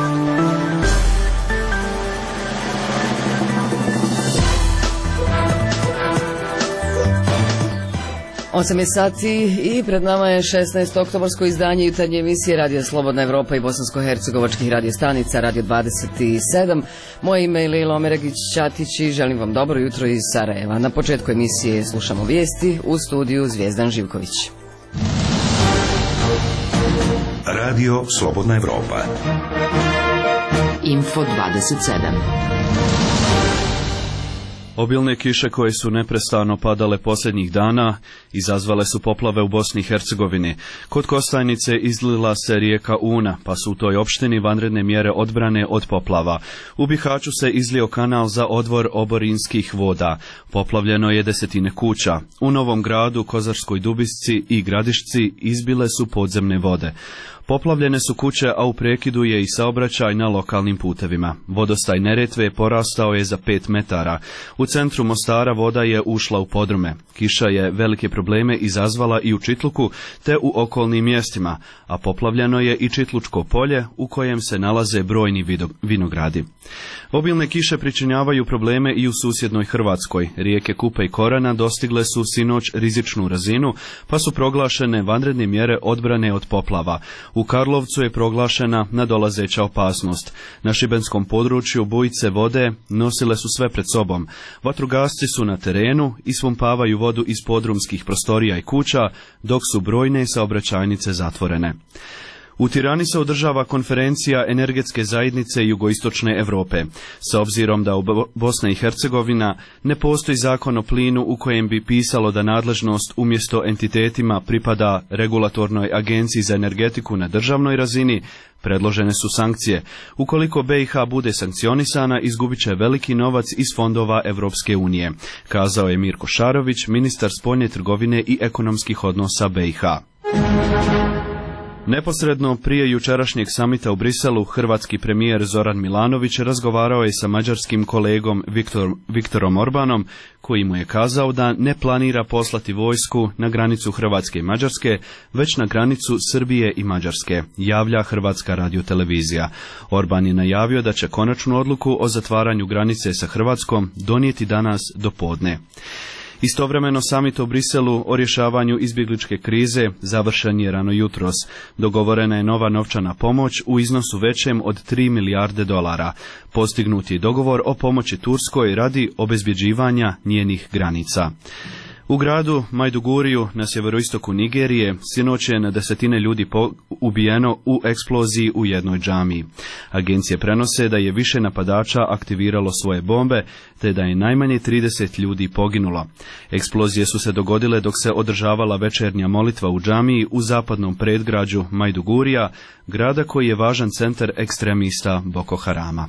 Osam je sati i pred nama je 16. oktobarsko izdanje jutarnje emisije Radio Slobodna Evropa i bosansko-hercegovačkih radiostanica Radio 27. Moje ime je Lejla Omeragić-Ćatić i želim vam dobro jutro iz Sarajeva. Na početku emisije slušamo vijesti, u studiju Zvijezdan Živković. Radio Slobodna Evropa. Info 27. Obilne kiše koje su neprestano padale posljednjih dana izazvale su poplave u Bosni i Hercegovini. Kod Kostajnice izlila se rijeka Una, pa su u toj opštini vanredne mjere odbrane od poplava. U Bihaću se izlio kanal za odvor oborinskih voda. Poplavljeno je desetine kuća. U Novom Gradu, Kozarskoj Dubisci i Gradišci izbile su podzemne vode. Poplavljene su kuće, a u prekidu je i saobraćaj na lokalnim putevima. Vodostaj Neretve porastao je za 5 metara. U centru Mostara voda je ušla u podrume. Kiša je velike probleme izazvala i u Čitluku te u okolnim mjestima, a poplavljeno je i Čitlučko polje u kojem se nalaze brojni vinogradi. Obilne kiše pričinjavaju probleme i u susjednoj Hrvatskoj. Rijeke Kupa i Korana dostigle su sinoć rizičnu razinu, pa su proglašene vanredne mjere odbrane od poplava. U Karlovcu je proglašena nadolazeća opasnost. Na šibenskom području bujice vode nosile su sve pred sobom. Vatrogasci su na terenu i ispumpavaju vodu iz podrumskih prostorija i kuća, dok su brojne saobraćajnice zatvorene. U Tirani se održava konferencija Energetske zajednice Jugoistočne Europe. S obzirom da u Bosna i Hercegovina ne postoji zakon o plinu u kojem bi pisalo da nadležnost umjesto entitetima pripada regulatornoj agenciji za energetiku na državnoj razini, predložene su sankcije. Ukoliko BiH bude sankcionisana, izgubit će veliki novac iz fondova Evropske unije, kazao je Mirko Šarović, ministar spoljne trgovine i ekonomskih odnosa BiH. Neposredno prije jučerašnjeg samita u Briselu, hrvatski premijer Zoran Milanović razgovarao je sa mađarskim kolegom Viktorom Orbanom, koji mu je kazao da ne planira poslati vojsku na granicu Hrvatske i Mađarske, već na granicu Srbije i Mađarske, javlja Hrvatska radiotelevizija. Orban je najavio da će konačnu odluku o zatvaranju granice sa Hrvatskom donijeti danas do podne. Istovremeno samit u Briselu o rješavanju izbjegličke krize završen je rano jutros. Dogovorena je nova novčana pomoć u iznosu većem od 3 milijarde dolara. Postignut je dogovor o pomoći Turskoj radi obezbjeđivanja njenih granica. U gradu Majduguriju na sjeveroistoku Nigerije sinoć je na desetine ljudi ubijeno u eksploziji u jednoj džamiji. Agencije prenose da je više napadača aktiviralo svoje bombe, te da je najmanje 30 ljudi poginulo. Eksplozije su se dogodile dok se održavala večernja molitva u džamiji u zapadnom predgrađu Majdugurija, grada koji je važan centar ekstremista Boko Harama.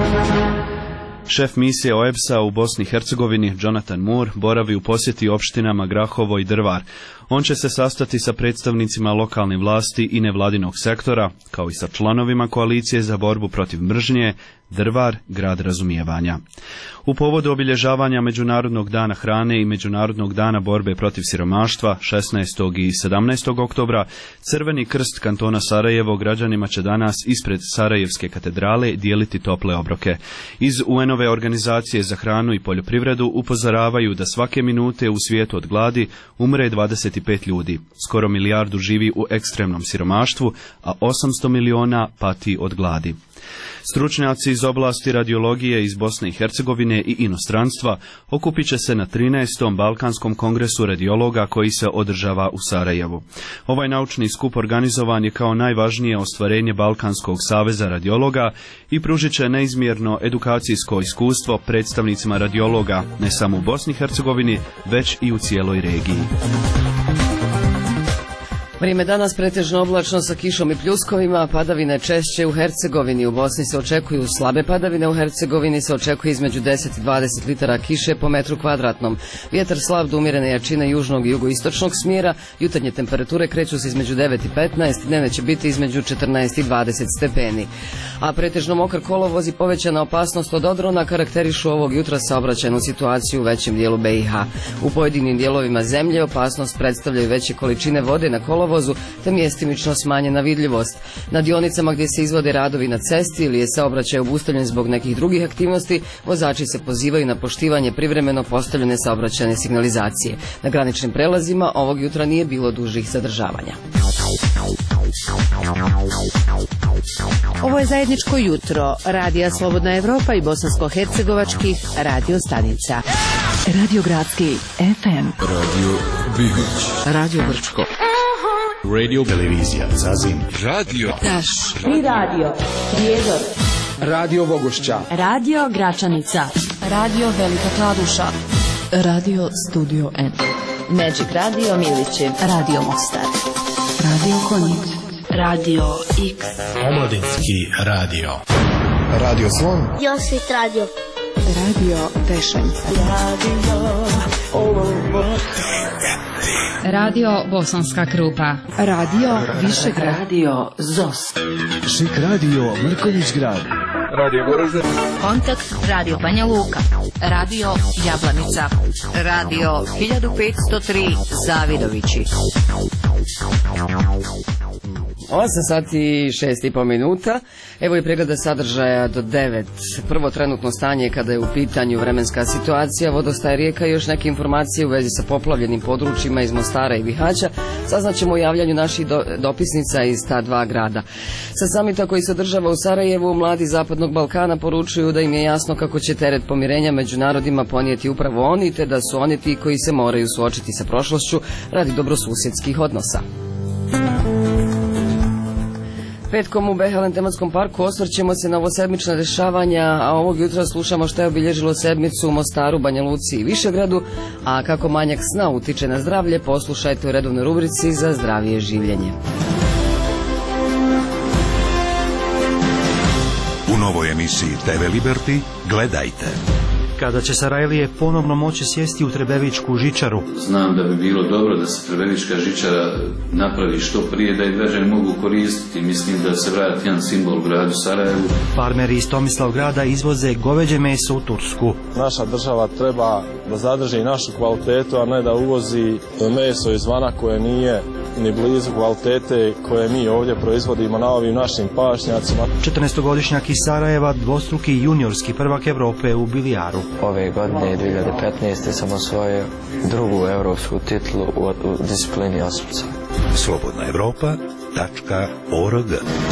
Šef misije OEBS-a u Bosni i Hercegovini, Jonathan Moore, boravi u posjeti opštinama Grahovo i Drvar. On će se sastati sa predstavnicima lokalne vlasti i nevladinog sektora, kao i sa članovima koalicije za borbu protiv mržnje, Drvar, grad razumijevanja. U povodu obilježavanja Međunarodnog dana hrane i Međunarodnog dana borbe protiv siromaštva 16. i 17. oktobra, Crveni krst kantona Sarajevo građanima će danas ispred Sarajevske katedrale dijeliti tople obroke. Iz UN-ove organizacije za hranu i poljoprivredu upozoravaju da svake minute u svijetu od gladi umre 25 ljudi. Skoro milijardu živi u ekstremnom siromaštvu, a 800 miliona pati od gladi. Stručnjaci iz oblasti radiologije iz Bosne i Hercegovine i inostranstva okupit će se na 13. Balkanskom kongresu radiologa koji se održava u Sarajevu. Ovaj naučni skup organizovan je kao najvažnije ostvarenje Balkanskog saveza radiologa i pružit će neizmjerno edukacijsko iskustvo predstavnicima radiologa ne samo u Bosni i Hercegovini, već i u cijeloj regiji. Vrijeme danas pretežno oblačno sa kišom i pljuskovima, padavine češće u Hercegovini. U Bosni se očekuju slabe padavine, u Hercegovini se očekuje između 10 i 20 litara kiše po metru kvadratnom. Vjetar slab do umjerene jačine južnog i jugoistočnog smjera, jutarnje temperature kreću se između 9 i 15, dnevne će biti između 14 i 20 stepeni. A pretežno mokar kolovoz i povećana opasnost od odrona karakterišu ovog jutra saobraćajnu situaciju u većem dijelu BiH. U pojedinim dijelovima zemlje opasnost predstavljaju veće količine vode na kolovozu, kolovozu, te mjestimično smanjena vidljivost. Na dionicama gdje se izvode radovi na cesti ili je saobraćaj obustavljen zbog nekih drugih aktivnosti, vozači se pozivaju na poštivanje privremeno postavljene saobraćajne signalizacije. Na graničnim prelazima ovog jutra nije bilo dužih zadržavanja. Ovo je zajedničko jutro Radija Slobodna Evropa i bosansko-hercegovačkih radio stanica. Radio Gradski FM, Radio Bihoć, Radio Brčko, Radio Televizija Zazin, Radio Taš, Tri radio, Prijedor, Radio Vogošća, Radio Gračanica, Radio Velika Kladuša, Radio Studio N, Magic Radio Milići, Radio Mostar, Radio Konjic, Radio X, Omladinski radio, Radio Slon, Josvit radio. Radio Tešanj, Radio Bosanska Krupa, Radio Višegrad, Radio ZOS, Šik radio Mrkonjić grad, Radio Goražde, Kontakt Radio Banja Luka, Radio Jablanica, Radio 1503 Zavidovići. 8 sati i 6,5 minuta. Evo i pregleda sadržaja do 9. Prvo trenutno stanje kada je u pitanju vremenska situacija, vodostaj rijeka i još neke informacije u vezi sa poplavljenim područjima iz Mostara i Bihaća. Saznaćemo o javljanju naših dopisnica iz ta dva grada. Sa samita koji se održava u Sarajevu, mladi Zapadnog Balkana poručuju da im je jasno kako će teret pomirenja među narodima ponijeti upravo oni, te da su oni ti koji se moraju suočiti sa prošlošću radi dobrosusjedskih odnosa. Petkom u Behelen tematskom parku osvrćemo se na ovosedmična dešavanja, a ovog jutra slušamo što je obilježilo sedmicu u Mostaru, Banja Luci i Višegradu, a kako manjak sna utiče na zdravlje, poslušajte u redovnoj rubrici za zdravije življenje. U novoj emisiji TV Liberty gledajte. Kada će Sarajlije ponovno moći sjesti u Trebevičku žičaru. Znam da bi bilo dobro da se Trebevička žičara napravi što prije, da je građani mogu koristiti. Mislim da se vrati jedan simbol gradu Sarajevu. Farmeri iz Tomislavgrada izvoze goveđe meso u Tursku. Naša država treba da zadrži našu kvalitetu, a ne da uvozi meso izvana koje nije ni blizu kvalitete koje mi ovdje proizvodimo na ovim našim pašnjacima. 14-godišnjak iz Sarajeva, dvostruki juniorski prvak Evrope u bilijaru. Ove godine, 2015. sam osvojio drugu evropsku titulu u disciplini osmica. slobodnaevropa.org.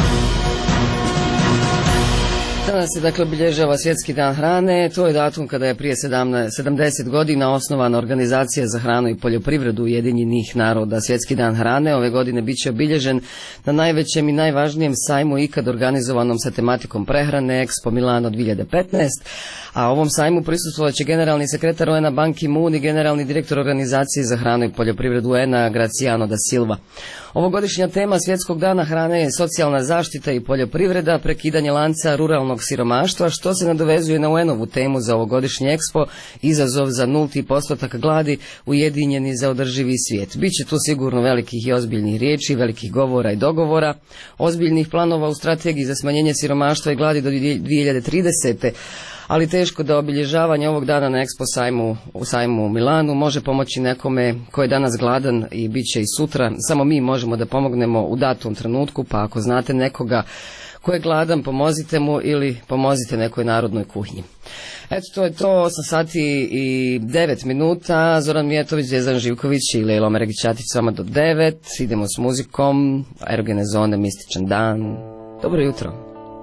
Danas se dakle obilježava Svjetski dan hrane. To je datum kada je prije 70 godina osnovana Organizacija za hranu i poljoprivredu Ujedinjenih naroda. Svjetski dan hrane ove godine bit će obilježen na najvećem i najvažnijem sajmu ikad organizovanom sa tematikom prehrane Expo Milano 2015. A ovom sajmu prisustvovat će generalni sekretar UN-a Ban Ki-moon i generalni direktor Organizacije za hranu i poljoprivredu UN-a Graciano da Silva. Ovogodišnja tema Svjetskog dana hrane je socijalna zaštita i poljoprivreda, prekidanje lanca ruralnog siromaštva, što se nadovezuje na UN-ovu temu za ovogodišnji Expo, izazov za 0% gladi, ujedinjeni za održivi svijet. Biće tu sigurno velikih i ozbiljnih riječi, velikih govora i dogovora, ozbiljnih planova u strategiji za smanjenje siromaštva i gladi do 2030. Ali teško da obilježavanje ovog dana na Expo sajmu u Milanu može pomoći nekome ko je danas gladan i bit će i sutra. Samo mi možemo da pomognemo u datom trenutku, pa ako znate nekoga ko je gladan, pomozite mu ili pomozite nekoj narodnoj kuhinji. Eto, to je to, 8 sati i 9 minuta. Zoran Mijetović, Zvjezdan Živković i Lejlo Meregić-Ćatić s vama do 9. Idemo s muzikom, Erogene zone, Mističan dan. Dobro jutro.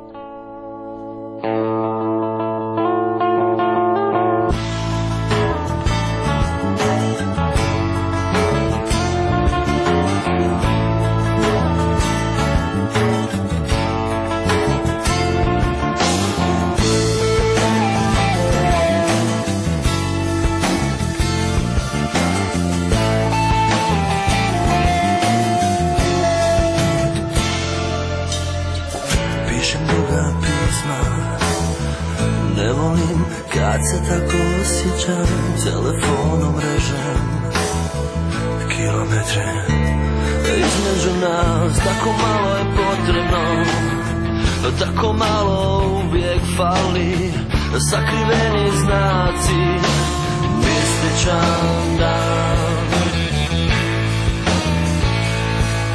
Kad se tako osjećam, telefonom režem kilometre između nas, tako malo je potrebno, tako malo uvijek fali, sakriveni znaci, mističan dan.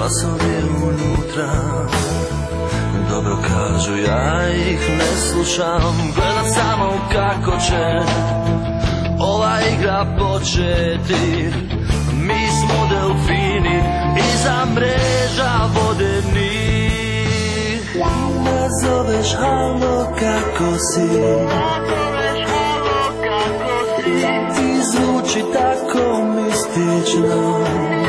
glasovi unutra. Dobro kažu, ja ih ne slušam, gledam samo kako će ova igra početi. Mi smo delfini iza mreža vodenih. Ne zoveš halo kako si, ti zvuči tako mistično.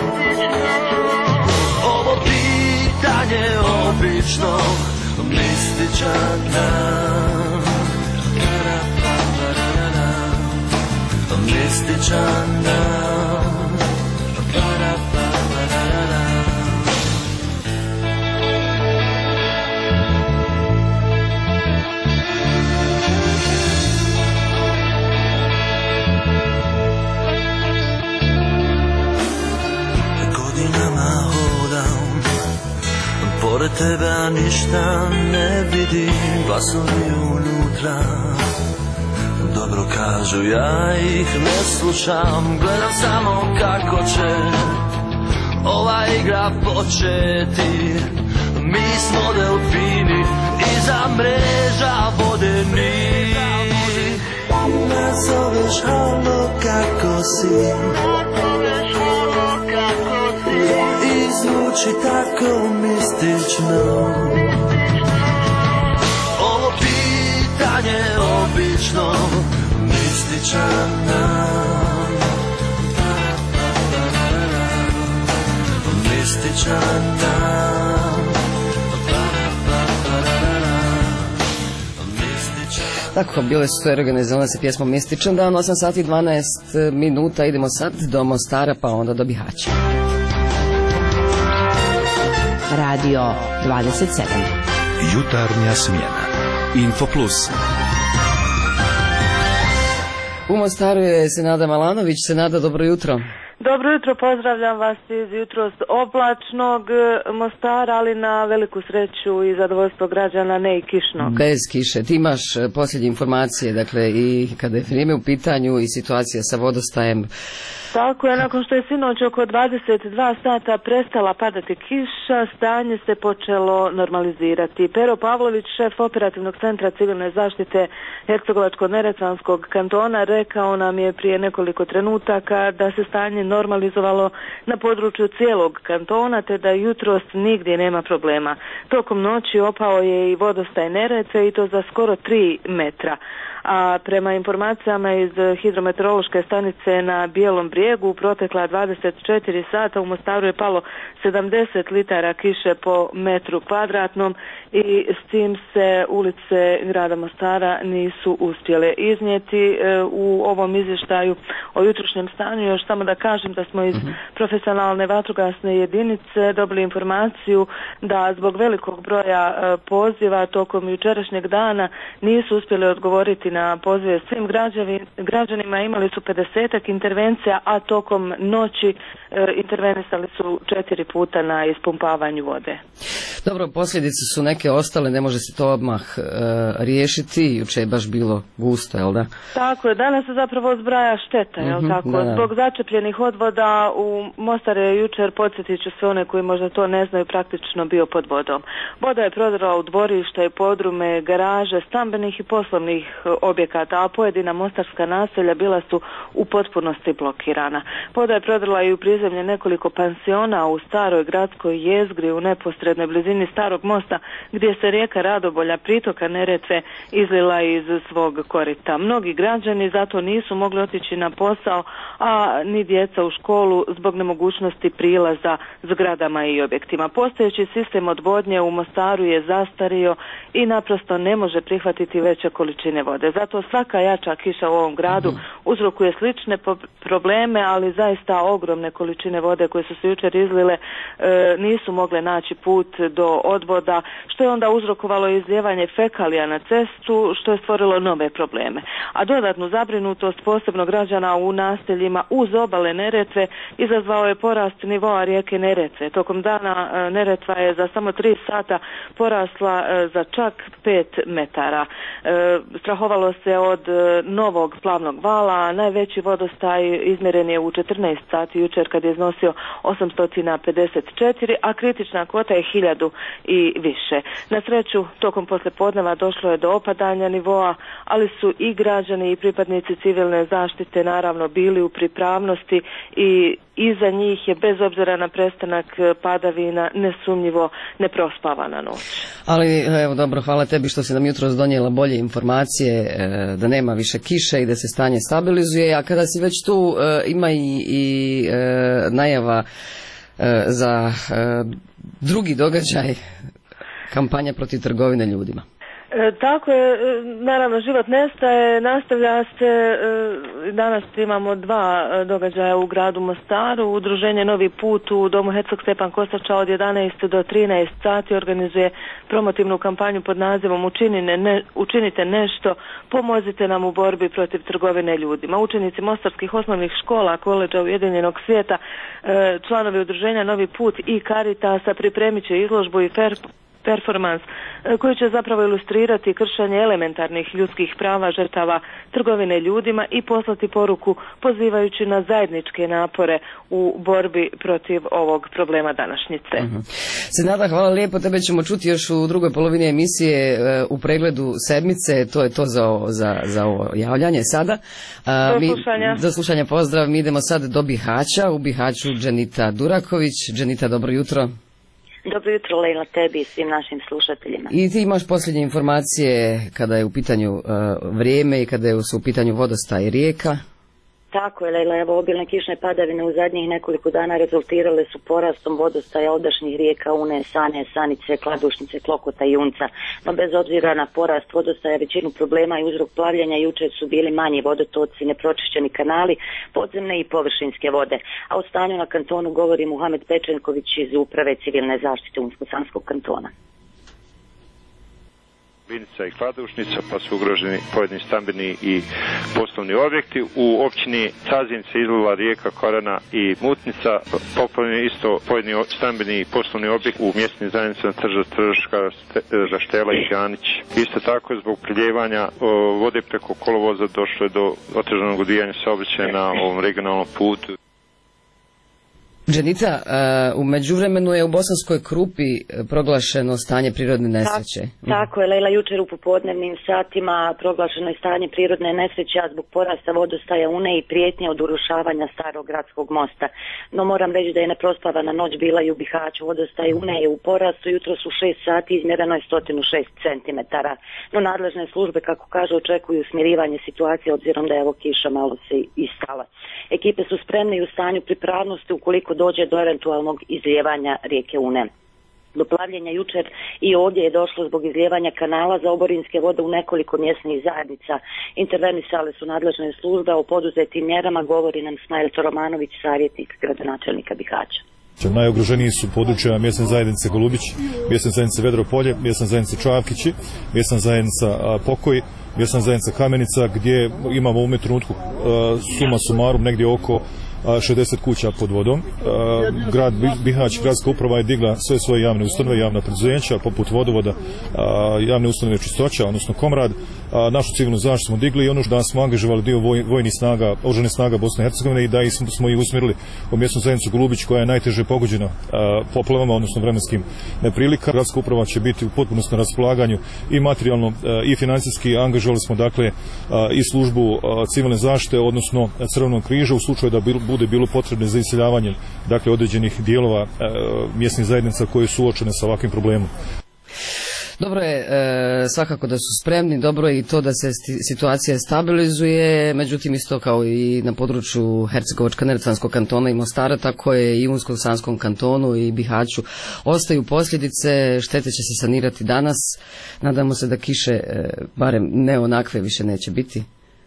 Ovo pitanje obično mističan dan, mističan dan. Godinama hodam pored tebe, a ništa ne vidim, glasovi unutra. Dobro kažu, ja ih ne slušam, gledam samo kako će ova igra početi. Mi smo delfini iza mreža vodenih. Ne zoveš halo kako si, i zvuči tako mistično. Ovo pitanje obično mističan dan, mističan dan. Tako, bile su to organizovane sa pjesmom Mističan dan, 8 sati 12 minuta, idemo sad do Mostara pa onda do Bihaća. Radio 27. Jutarnja smjena. Info Plus. U Mostaru je Senada Malanović. Senada, dobro jutro. Dobro jutro, pozdravljam vas iz jutros oblačnog Mostara, ali na veliku sreću i zadovoljstvo građana, ne i kišnog. Bez kiše. Ti imaš posljednje informacije, dakle, i kada je vrijeme u pitanju i situacija sa vodostajem. Tako je, nakon što je sinoć oko 22 sata prestala padati kiša, stanje se počelo normalizirati. Pero Pavlović, šef operativnog centra civilne zaštite Hercegovačko-neretvanskog kantona, rekao nam je prije nekoliko trenutaka da se stanje normalizovalo na području cijelog kantona, te da jutros nigdje nema problema. Tokom noći opao je i vodostaj Neretve i to za skoro 3 metra. A prema informacijama iz hidrometeorološke stanice na Bijelom brijegu u protekla 24 sata u Mostaru je palo 70 litara kiše po metru kvadratnom i s tim se ulice grada Mostara nisu uspjele iznijeti. U ovom izvještaju o jutrošnjem stanju još samo da kažem da smo iz profesionalne vatrogasne jedinice dobili informaciju da zbog velikog broja poziva tokom jučerašnjeg dana nisu uspjeli odgovoriti na pozive svim građanima. Imali su 50-ak intervencija, a tokom noći intervenisali su 4 puta na ispumpavanju vode. Dobro, posljedice su neke ostale, ne može se to odmah riješiti, juče je baš bilo gusto, jel da? Tako je, danas se zapravo zbraja šteta, jel tako? Da. Zbog začepljenih odvoda u Mostar je jučer, podsjetit ću sve one koji možda to ne znaju, praktično bio pod vodom. Voda je prodrala u dvorišta i podrume, garaže, stambenih i poslovnih objekata, a pojedina mostarska naselja bila su u potpunosti blokirana. Voda je prodrala i u prizemlje nekoliko pansiona u staroj gradskoj jezgri u neposrednoj blizini starog mosta, gdje se rijeka Radobolja, pritoka Neretve, izlila iz svog korita. Mnogi građani zato nisu mogli otići na posao, a ni djeca u školu zbog nemogućnosti prilaza zgradama i objektima. Postojeći sistem odvodnje u Mostaru je zastario i naprosto ne može prihvatiti veće količine vode. Zato svaka jača kiša u ovom gradu uzrokuje slične probleme, ali zaista ogromne količine vode koje su se jučer izlile nisu mogle naći put do odvoda, što je onda uzrokovalo izlijevanje fekalija na cestu, što je stvorilo nove probleme. A dodatnu zabrinutost posebno građana u naseljima uz obale Neretve izazvao je porast nivoa rijeke Neretve. Tokom dana Neretva je za samo 3 sata porasla za čak 5 metara. Strahovalo se od novog plavnog vala, a najveći vodostaj izmjeren je u 14 sati jučer kad je iznosio 854, a kritična kvota je 1000 i više. Na sreću, tokom poslijepodneva došlo je do opadanja nivoa, ali su i građani i pripadnici civilne zaštite naravno bili u pripravnosti i iza njih je, bez obzira na prestanak padavina, nesumnjivo neprospavana noć. Ali evo, dobro, hvala tebi što si nam jutros donijela bolje informacije, da nema više kiše i da se stanje stabilizuje, a kada si već tu, ima i najava za drugi događaj, kampanja protiv trgovine ljudima. Tako je, naravno život nestaje, nastavlja se, danas imamo 2 događaja u gradu Mostaru. Udruženje Novi put u domu Herceg Stepan Kosača od 11 do 13 sati organizuje promotivnu kampanju pod nazivom Učinite nešto, pomozite nam u borbi protiv trgovine ljudima. Učenici mostarskih osnovnih škola, koledža Ujedinjenog svijeta, članovi udruženja Novi put i Caritasa pripremit će izložbu i performans koji će zapravo ilustrirati kršenje elementarnih ljudskih prava žrtava trgovine ljudima i poslati poruku pozivajući na zajedničke napore u borbi protiv ovog problema današnjice. Senada, hvala lijepo, tebe ćemo čuti još u drugoj polovini emisije u pregledu sedmice, to je to za ovo javljanje sada. Do slušanja, pozdrav, mi idemo sad do Bihaća, u Bihaću Dženita Duraković. Dženita, dobro jutro. Dobro jutro, Lejla, tebi i svim našim slušateljima. I ti imaš posljednje informacije kada je u pitanju vrijeme i kada su u pitanju vodostaj rijeka? Tako je, Lejla, evo obilne kišne padavine u zadnjih nekoliko dana rezultirale su porastom vodostaja odašnih rijeka Une, Sane, Sanice, Kladušnice, Klokota i Unca. No bez obzira na porast vodostaja, većinu problema i uzrok plavljanja jučer su bili manji vodotoci, nepročišćeni kanali, podzemne i površinske vode. A o stanju na kantonu govori Muhamed Pečenković iz Uprave civilne zaštite Unsko-Sanskog kantona. Vinica i Kladušnica, pa su ugroženi pojedini stambeni i poslovni objekti. U općini Cazin se izlila rijeka Korana i Mutnica, poplavljeni isto pojedini stambeni i poslovni objekti u mjesnim zajednicama Trža, Raštela i Žanić. Isto tako zbog priljevanja vode preko kolovoza došlo je do otežanog odvijanja saobraćaja na ovom regionalnom putu. Dženita, u međuvremenu je u Bosanskoj Krupi proglašeno stanje prirodne nesreće. Tako je, Lejla, jučer u popodnevnim satima proglašeno je stanje prirodne nesreće zbog porasta vodostaja Une i prijetnje od urušavanja starog gradskog mosta. No moram reći da je neprospavana noć bila i u Bihaću. Vodostaj Une je u porastu, jutros u 6 sati izmjereno je 106 cm. No nadležne službe, kako kažu, očekuju smirivanje situacije obzirom da je evo kiša malo se istala. Ekipe su spremne i u stanju pripravnosti ukoliko dođe do eventualnog izlijevanja rijeke Une. Do plavljenja jučer i ovdje je došlo zbog izlijevanja kanala za oborinske vode u nekoliko mjesnih zajednica. Intervenisale su nadležne službe, o poduzetim mjerama govori nam Smajl Toromanović, savjetnik gradonačelnika Bihaća. Najugroženiji su područja mjesne zajednice Golubić, mjesne zajednice Vedropolje, mjesne zajednice Čavkići, mjesna zajednica Pokoj, mjesna zajednica Kamenica, gdje imamo u ovom trenutku suma sumarum negdje oko 60 kuća pod vodom. Grad Bihać, gradska uprava je digla sve svoje javne ustanove, javna preduzeća, poput vodovoda, javne ustanove čistoća, odnosno Komrad. Našu civilnu zaštitu smo digli i ono da smo angažovali dio vojnih snaga, oružanih snaga Bosne i Hercegovine i da smo ih usmjerili u mjesnu zajednicu Golubić koja je najteže pogođena poplavama, odnosno vremenskim neprilika. Gradska uprava će biti u potpunosti na raspolaganju i materijalno i financijski. Angažovali smo dakle i službu civilne zaštite, odnosno Crvenog križa u slučaju da bude bilo potrebne za iseljavanje dakle određenih dijelova mjesnih zajednica koje su suočene sa ovakvim problemom. Dobro je svakako da su spremni, dobro je i to da se situacija stabilizuje, međutim isto kao i na području Hercegovačko-Neretvanskog kantona i Mostara, tako je i u Unsko-Sanskom kantonu i Bihaću ostaju posljedice, štete će se sanirati danas, nadamo se da kiše barem ne onakve više neće biti.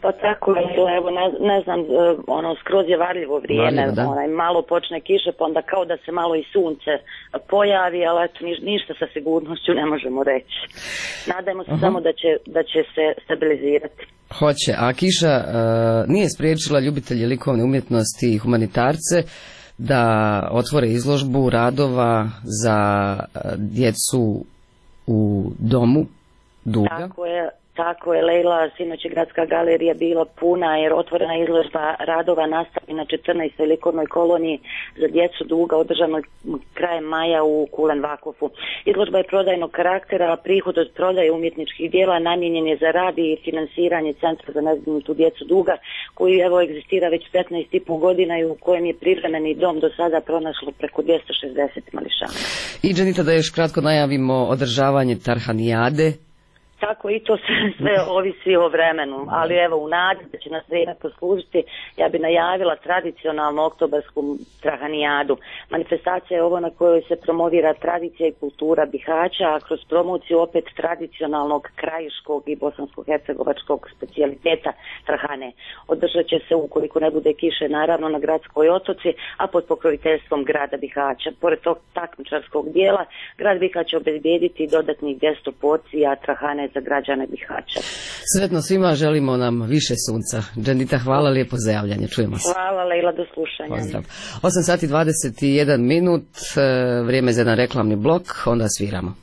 Pa tako je, evo, ne znam, skroz je varljivo vrijeme, malo počne kiše, pa onda kao da se malo i sunce pojavi, ali eto, ništa sa sigurnošću ne možemo reći. Nadajmo se samo da će se stabilizirati. Hoće, a kiša nije spriječila ljubitelje likovne umjetnosti i humanitarce da otvore izložbu radova za djecu u domu Duga. Tako je, Lejla, sinoć je Gradska galerija bila puna jer otvorena izložba radova nastavi na 14. likovnoj koloniji za djecu Duga održanoj krajem maja u Kulenvakofu. Izložba je prodajnog karaktera, a prihod od prodaje umjetničkih dijela namijenjen je za rad i finansiranje Centra za nezbrinutu djecu Duga, koji evo egzistira već 15,5 godina i u kojem je privremeni dom do sada pronašlo preko 260 mališana. I Dženita, da još kratko najavimo održavanje Tarhanijade. Tako i to sve ovisi o vremenu, ali evo u nadi da će nas vrijeme poslužiti, ja bi najavila tradicionalnu oktobarsku Tarhanijadu. Manifestacija je ovo na kojoj se promovira tradicija i kultura Bihaća, a kroz promociju opet tradicionalnog krajiškog i bosansko-hercegovačkog specijaliteta Trahane. Održat će se, ukoliko ne bude kiše, naravno na Gradskoj otoci, a pod pokroviteljstvom grada Bihaća. Pored tog takmičarskog dijela, grad Bihać će obezbijediti dodatnih 200 porcija Trahane za građane Bihaća. Sretno svima, želimo nam više sunca. Dženita, hvala lijepo za javljanje, čujemo se. Hvala Lejla, do slušanja. Pozdrav. 8:21 minut, vrijeme za jedan reklamni blok, onda sviramo.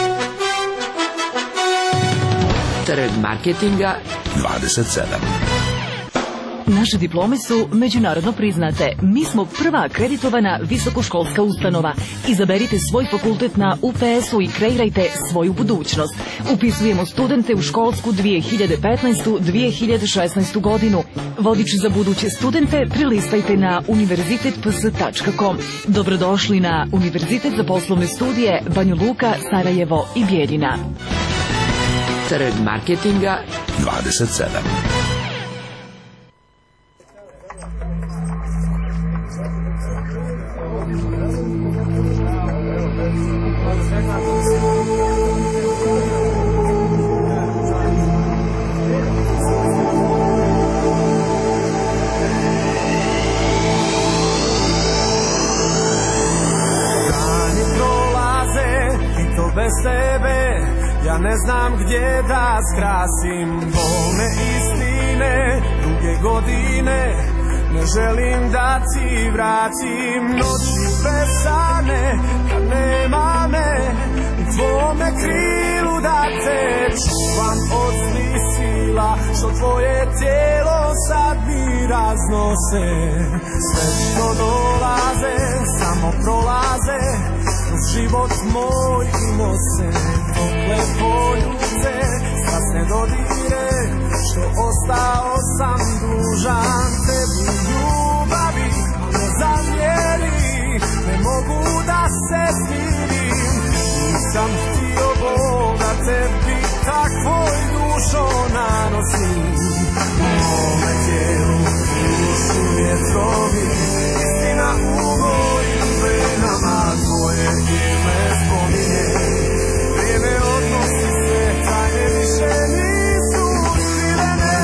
Trg marketinga 27. Naše diplome su međunarodno priznate. Mi smo prva akreditovana visokoškolska ustanova. Izaberite svoj fakultet na UPS-u i kreirajte svoju budućnost. Upisujemo studente u školsku 2015-2016 godinu. Vodič za buduće studente prilistajte na univerzitetps.com. Dobrodošli na Univerzitet za poslovne studije Banja Luka, Sarajevo i Bijeljina. Trg marketinga 27. Bez tebe ja ne znam gdje da skrasim bolne istine, duge godine ne želim da ti vratim noći besane kad nema me u tvome krilu da te čuvam od zlih sila što tvoje tijelo sad mi raznose. Sve što dolaze samo prolaze kroz život moj i nose tokle poljuce, strasne dodire što ostao sam dužan tebi ljubavi, ne zamjeri, ne mogu da se smirim, nisam htio Bog da tebi takvoj dušo nanosim. U mome tijelu dušu vjetrovi, istina u mojim venama, tvoje ime spominje, vrijeme odnosi sve, tajne više nisu skrivene.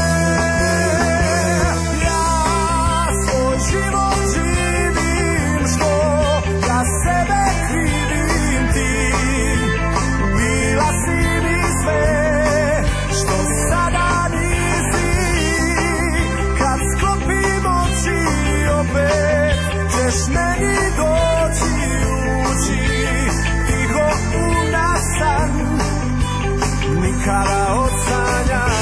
Ja svoj život živim što ja sebe krivim ti, bila si mi sve što sada nisi, kad sklopim oči opet ćeš meni doći ući, tiho unasan, nikada odsanjan.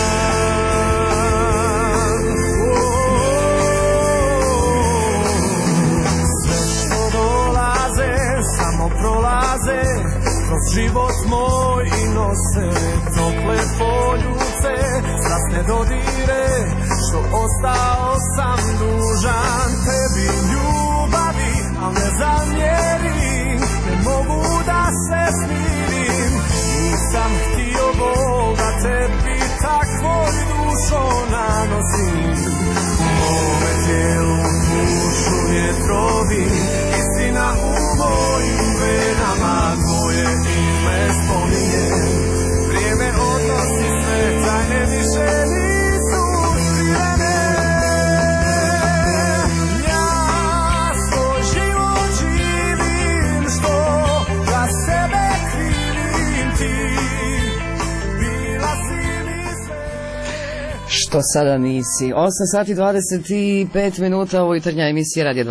Sve što dolaze samo prolaze kroz život moj i nose tokle poljuce, strasne dodire što ostao sam dužan tebi ljubavi, al ne zamjerim, ne mogu da se smirim, nisam htio Bog da tebi takvoj dušo nanosim. U mome tijelu dušu vjetrovi, istina u mojim venama, tvoje ime spominje, vrijeme odnosi sve, tajne više nisu što sada nisi. 8 sati 25 minuta, ovo jutarnja emisija Radija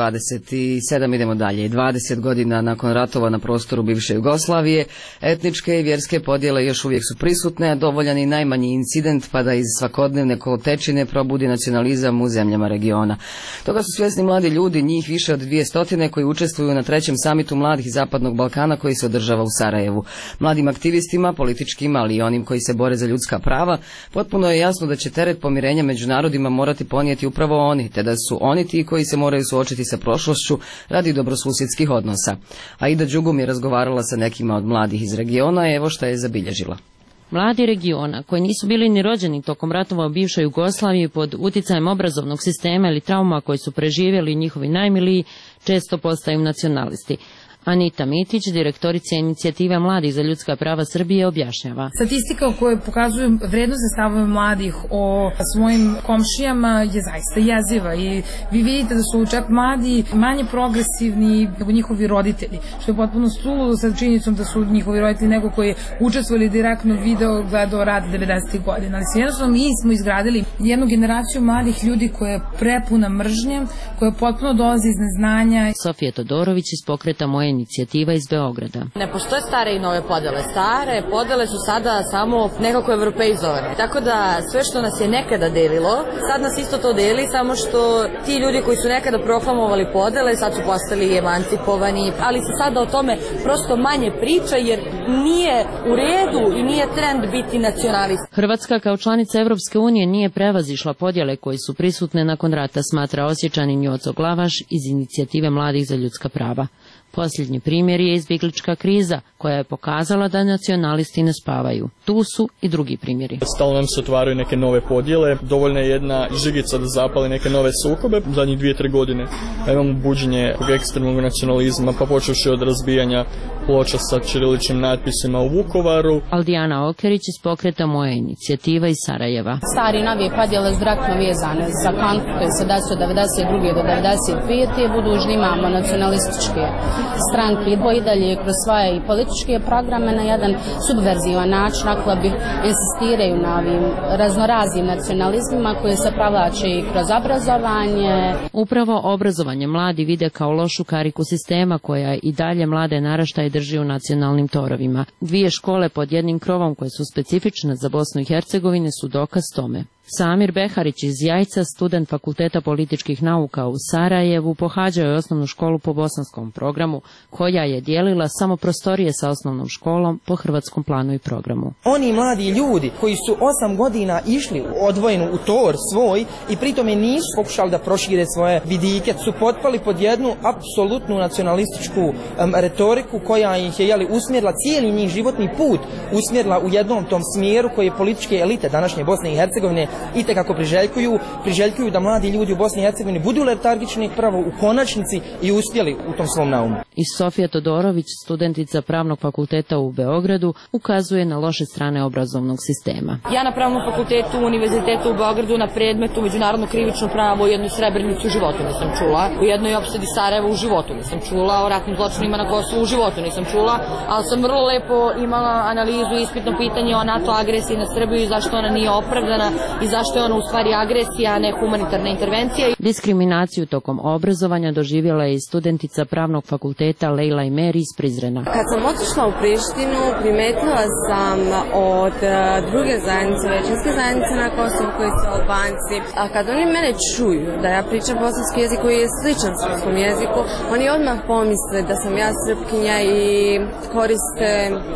27, idemo dalje. 20 godina nakon ratova na prostoru bivše Jugoslavije, etničke i vjerske podjele još uvijek su prisutne, a dovoljan i najmanji incident pa da iz svakodnevne kolotečine probudi nacionalizam u zemljama regiona. Toga su svjesni mladi ljudi, njih više od 200 koji učestvuju na 3. samitu mladih Zapadnog Balkana koji se održava u Sarajevu. Mladim aktivistima, političkim, ali i onim koji se bore za ljudska prava, potpuno je jasno da će teret pomirenja među narodima morati ponijeti upravo oni, te da su oni ti koji se moraju suočiti sa prošlošću radi dobrosusjedskih odnosa. Aida Đugum je razgovarala sa nekima od mladih iz regiona, evo šta je zabilježila. Mladi regiona, koji nisu bili ni rođeni tokom ratova u bivšoj Jugoslaviji pod uticajem obrazovnog sistema ili trauma koji su preživjeli njihovi najmiliji, često postaju nacionalisti. Anita Mitić, direktorica inicijative Mladih za ljudska prava Srbije, objašnjava. Statistika koja pokazuje vrednost za stavove mladih o svojim komšijama je zaista jeziva i vi vidite da su čak mladi manje progresivni nego njihovi roditelji, što je potpuno suludo sa činjenicom da su njihovi roditelji nego koji učestvovali direktno gledao rad 90. godina. Ali jednostavno mi smo izgradili jednu generaciju mladih ljudi koja je prepuna mržnje, koja potpuno dolazi iz neznanja. Sofija Todorović iz pokreta Moje inicijativa iz Beograda. Ne postoje stare i nove podele. Stare podele su sada samo nekako evropeizovane. Tako da sve što nas je nekada delilo, sad nas isto to deli, samo što ti ljudi koji su nekada proklamovali podele, sad su postali emancipovani, ali se sada o tome prosto manje priča jer nije u redu i nije trend biti nacionalist. Hrvatska kao članica Evropske unije nije prevazišla podjele koje su prisutne nakon rata, smatra Osječanin Joco Glavaš iz inicijative Mladih za ljudska prava. Posljednji primjer je izbjeglička kriza, koja je pokazala da nacionalisti ne spavaju. Tu su i drugi primjeri. Stalno nam se otvaraju neke nove podjele, dovoljna je jedna žigica da zapali neke nove sukobe. Zadnjih 2-3 godine imamo buđenje ekstremnog nacionalizma, pa počevši od razbijanja ploča sa ćiriličnim natpisima u Vukovaru. Aldijana Okerić iz pokreta Moja inicijativa iz Sarajeva. Stari novije podjele zdravno vezane za konflikt koji se desio od 92. do 95. budućni imamo nacionalističke stranke i dalje kroz svoje i političke programe na jedan subverzivan način, ako bi insistiraju na ovim raznoraznim nacionalizmima koje se provlače i kroz obrazovanje. Upravo obrazovanje mladi vide kao lošu kariku sistema koja i dalje mlade naraštaje drži u nacionalnim torovima. 2 škole pod jednim krovom koje su specifične za Bosnu i Hercegovinu su dokaz tome. Samir Beharić iz Jajca, student Fakulteta političkih nauka u Sarajevu, pohađao je osnovnu školu po bosanskom programu, koja je dijelila samo prostorije sa osnovnom školom po hrvatskom planu i programu. Oni mladi ljudi koji su 8 godina išli odvojeno u tor svoj i pritome nisu pokušali da prošire svoje vidike, su potpali pod jednu apsolutnu nacionalističku retoriku koja ih je usmjerila cijeli njih životni put, usmjerila u jednom tom smjeru koji političke elite današnje Bosne i Hercegovine itekako priželjkuju da mladi ljudi u Bosni i Hercegovini budu letargični pravo u konačnici i uspjeli u tom svom naumu. I Sofija Todorović, studentica Pravnog fakulteta u Beogradu, ukazuje na loše strane obrazovnog sistema. Ja na Pravnom fakultetu Univerzitetu u Beogradu na predmetu međunarodno krivično pravo u jednoj Srebrenici u životu nisam čula, u jednoj opsadi Sarajeva u životu nisam čula, o ratnim zločinima na Kosovu u životu nisam čula, ali sam vrlo lepo imala analizu i ispitno pitanje o NATO agresiji na Srbiju i zašto ona nije opravdana i zašto je ona u stvari agresija, a ne humanitarna intervencija. Diskriminaciju tokom obrazovanja doživjela je i studentica Pravnog fakulteta Lejla i Meri iz Prizrena. Kad sam otišla u Prištinu, primetila sam od druge zajednice, većinske zajednice na Kosovu koji su Albanci, a kad oni mene čuju da ja pričam bosanski jezik koji je sličan srpskom jeziku, oni odmah pomisle da sam ja Srpkinja i koriste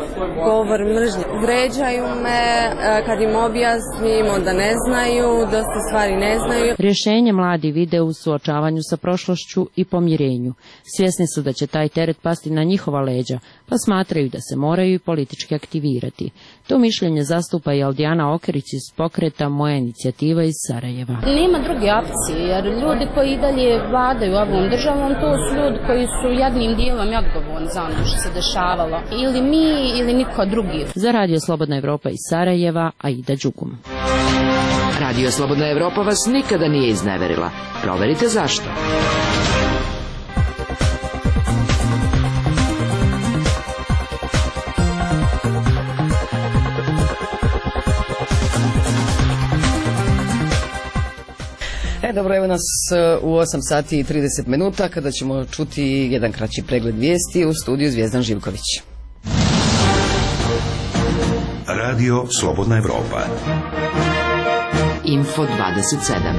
govor mržnje. Vređaju me, kad im objasnim, onda ne znaju, dosta stvari ne znaju. Rješenje mladi vide u suočavanju sa prošlošću i pomirenju. Svjesni su da će taj teret pasti na njihova leđa, pa smatraju da se moraju i politički aktivirati. To mišljenje zastupa i Aldijana Okerić iz pokreta Moja inicijativa iz Sarajeva. Nema druge opcije, jer ljudi koji i dalje vladaju ovom državom, to su ljudi koji su jednim dijelom i odgovorni za ono što se dešavalo. Ili mi, ili niko drugi. Za Radio Slobodna Evropa iz Sarajeva, Aida Đugum. Radio Slobodna Evropa vas nikada nije izneverila. Proverite zašto. dobro, evo nas u 8 sati i 30 minuta kada ćemo čuti jedan kraći pregled vijesti u studiju Zvijezdan Živković. Radio Slobodna Evropa. Info 27.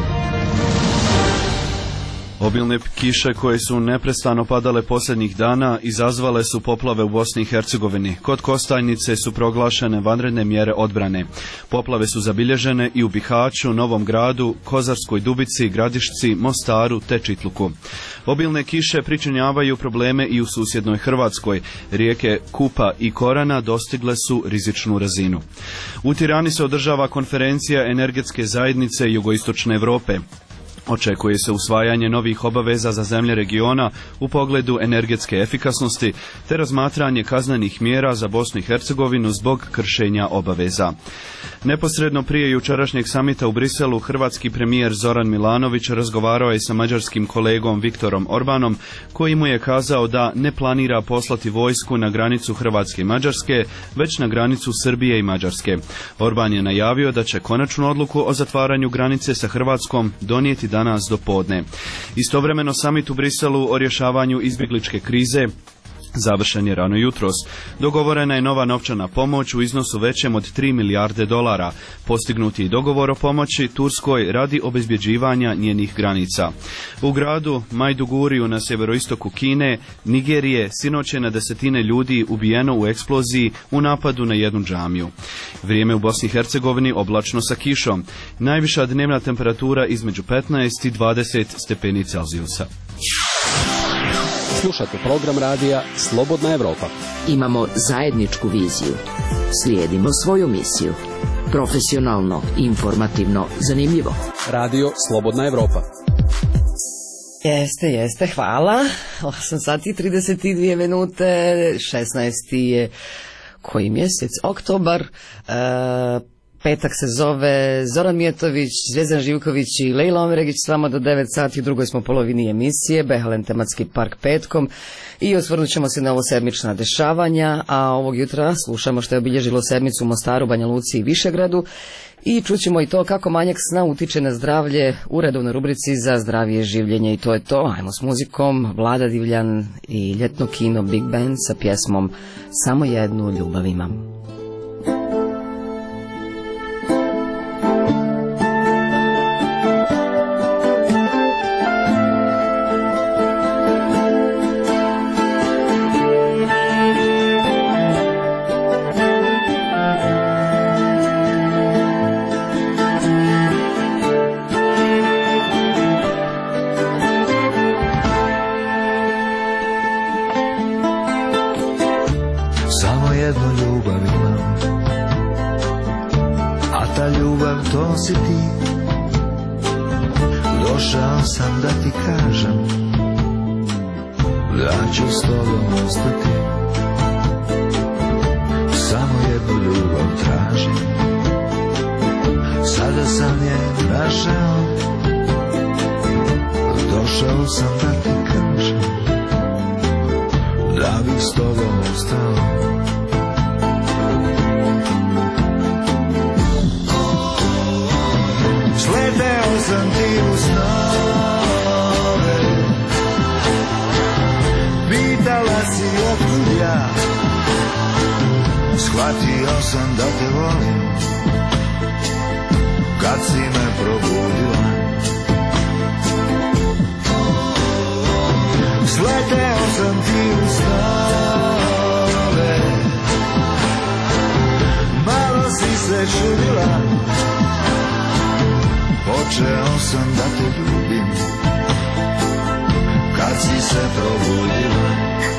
Obilne kiše koje su neprestano padale posljednjih dana izazvale su poplave u Bosni i Hercegovini. Kod Kostajnice su proglašene vanredne mjere odbrane. Poplave su zabilježene i u Bihaću, Novom Gradu, Kozarskoj Dubici, Gradišci, Mostaru te Čitluku. Obilne kiše pričinjavaju probleme i u susjednoj Hrvatskoj. Rijeke Kupa i Korana dostigle su rizičnu razinu. U Tirani se održava konferencija energetske zajednice Jugoistočne Evrope. Očekuje se usvajanje novih obaveza za zemlje regiona u pogledu energetske efikasnosti te razmatranje kaznenih mjera za Bosnu i Hercegovinu zbog kršenja obaveza. Neposredno prije jučerašnjeg samita u Briselu, hrvatski premijer Zoran Milanović razgovarao je sa mađarskim kolegom Viktorom Orbanom, koji mu je kazao da ne planira poslati vojsku na granicu Hrvatske i Mađarske, već na granicu Srbije i Mađarske. Orban je najavio da će konačnu odluku o zatvaranju granice sa Hrvatskom donijeti danas do podne. Istovremeno samit u Briselu o rješavanju izbjegličke krize završen je rano jutros. Dogovorena je nova novčana pomoć u iznosu većem od 3 milijarde dolara. Postignut je i dogovor o pomoći Turskoj radi obezbjeđivanja njenih granica. U gradu Majduguriju na sjeveroistoku Kine, Nigerije, sinoć je na desetine ljudi ubijeno u eksploziji u napadu na jednu džamiju. Vrijeme u Bosni i Hercegovini oblačno sa kišom. Najviša dnevna temperatura između 15 i 20 stepeni Celzijusa. Slušate program radija Slobodna Evropa. Imamo zajedničku viziju. Slijedimo svoju misiju. Profesionalno, informativno, zanimljivo. Radio Slobodna Evropa. Jeste, hvala. 8 sati i 32 minute, 16. je koji mjesec? Oktobar. Petak se zove Zoran Mijetović, Zvijezdan Živković i Lejla Omeregić s vama do 9 sati. U drugoj smo polovini emisije, Behalen tematski park petkom i osvrnut ćemo se na ovo sedmična dešavanja, a ovog jutra slušamo što je obilježilo sedmicu u Mostaru, Banja Luci i Višegradu i čućemo i to kako manjak sna utiče na zdravlje u redovnoj rubrici za zdravije življenje i to je to. Ajmo s muzikom, Vlada Divljan i ljetno kino Big Band sa pjesmom Samo jednu ljubav imam. Si ti, došao sam da ti kažem da ću s tobom ostati. Samo jednu ljubav tražim, sada sam je našao. Došao sam da ti kažem da bih s tobom ostao. Sleteo sam ti u snove, pitala si otkud ja, shvatio sam da te volim, kad si me probudila. Sleteo sam ti u snove, malo si se čudila, počeo sam da te ljubim, kad si se probudila.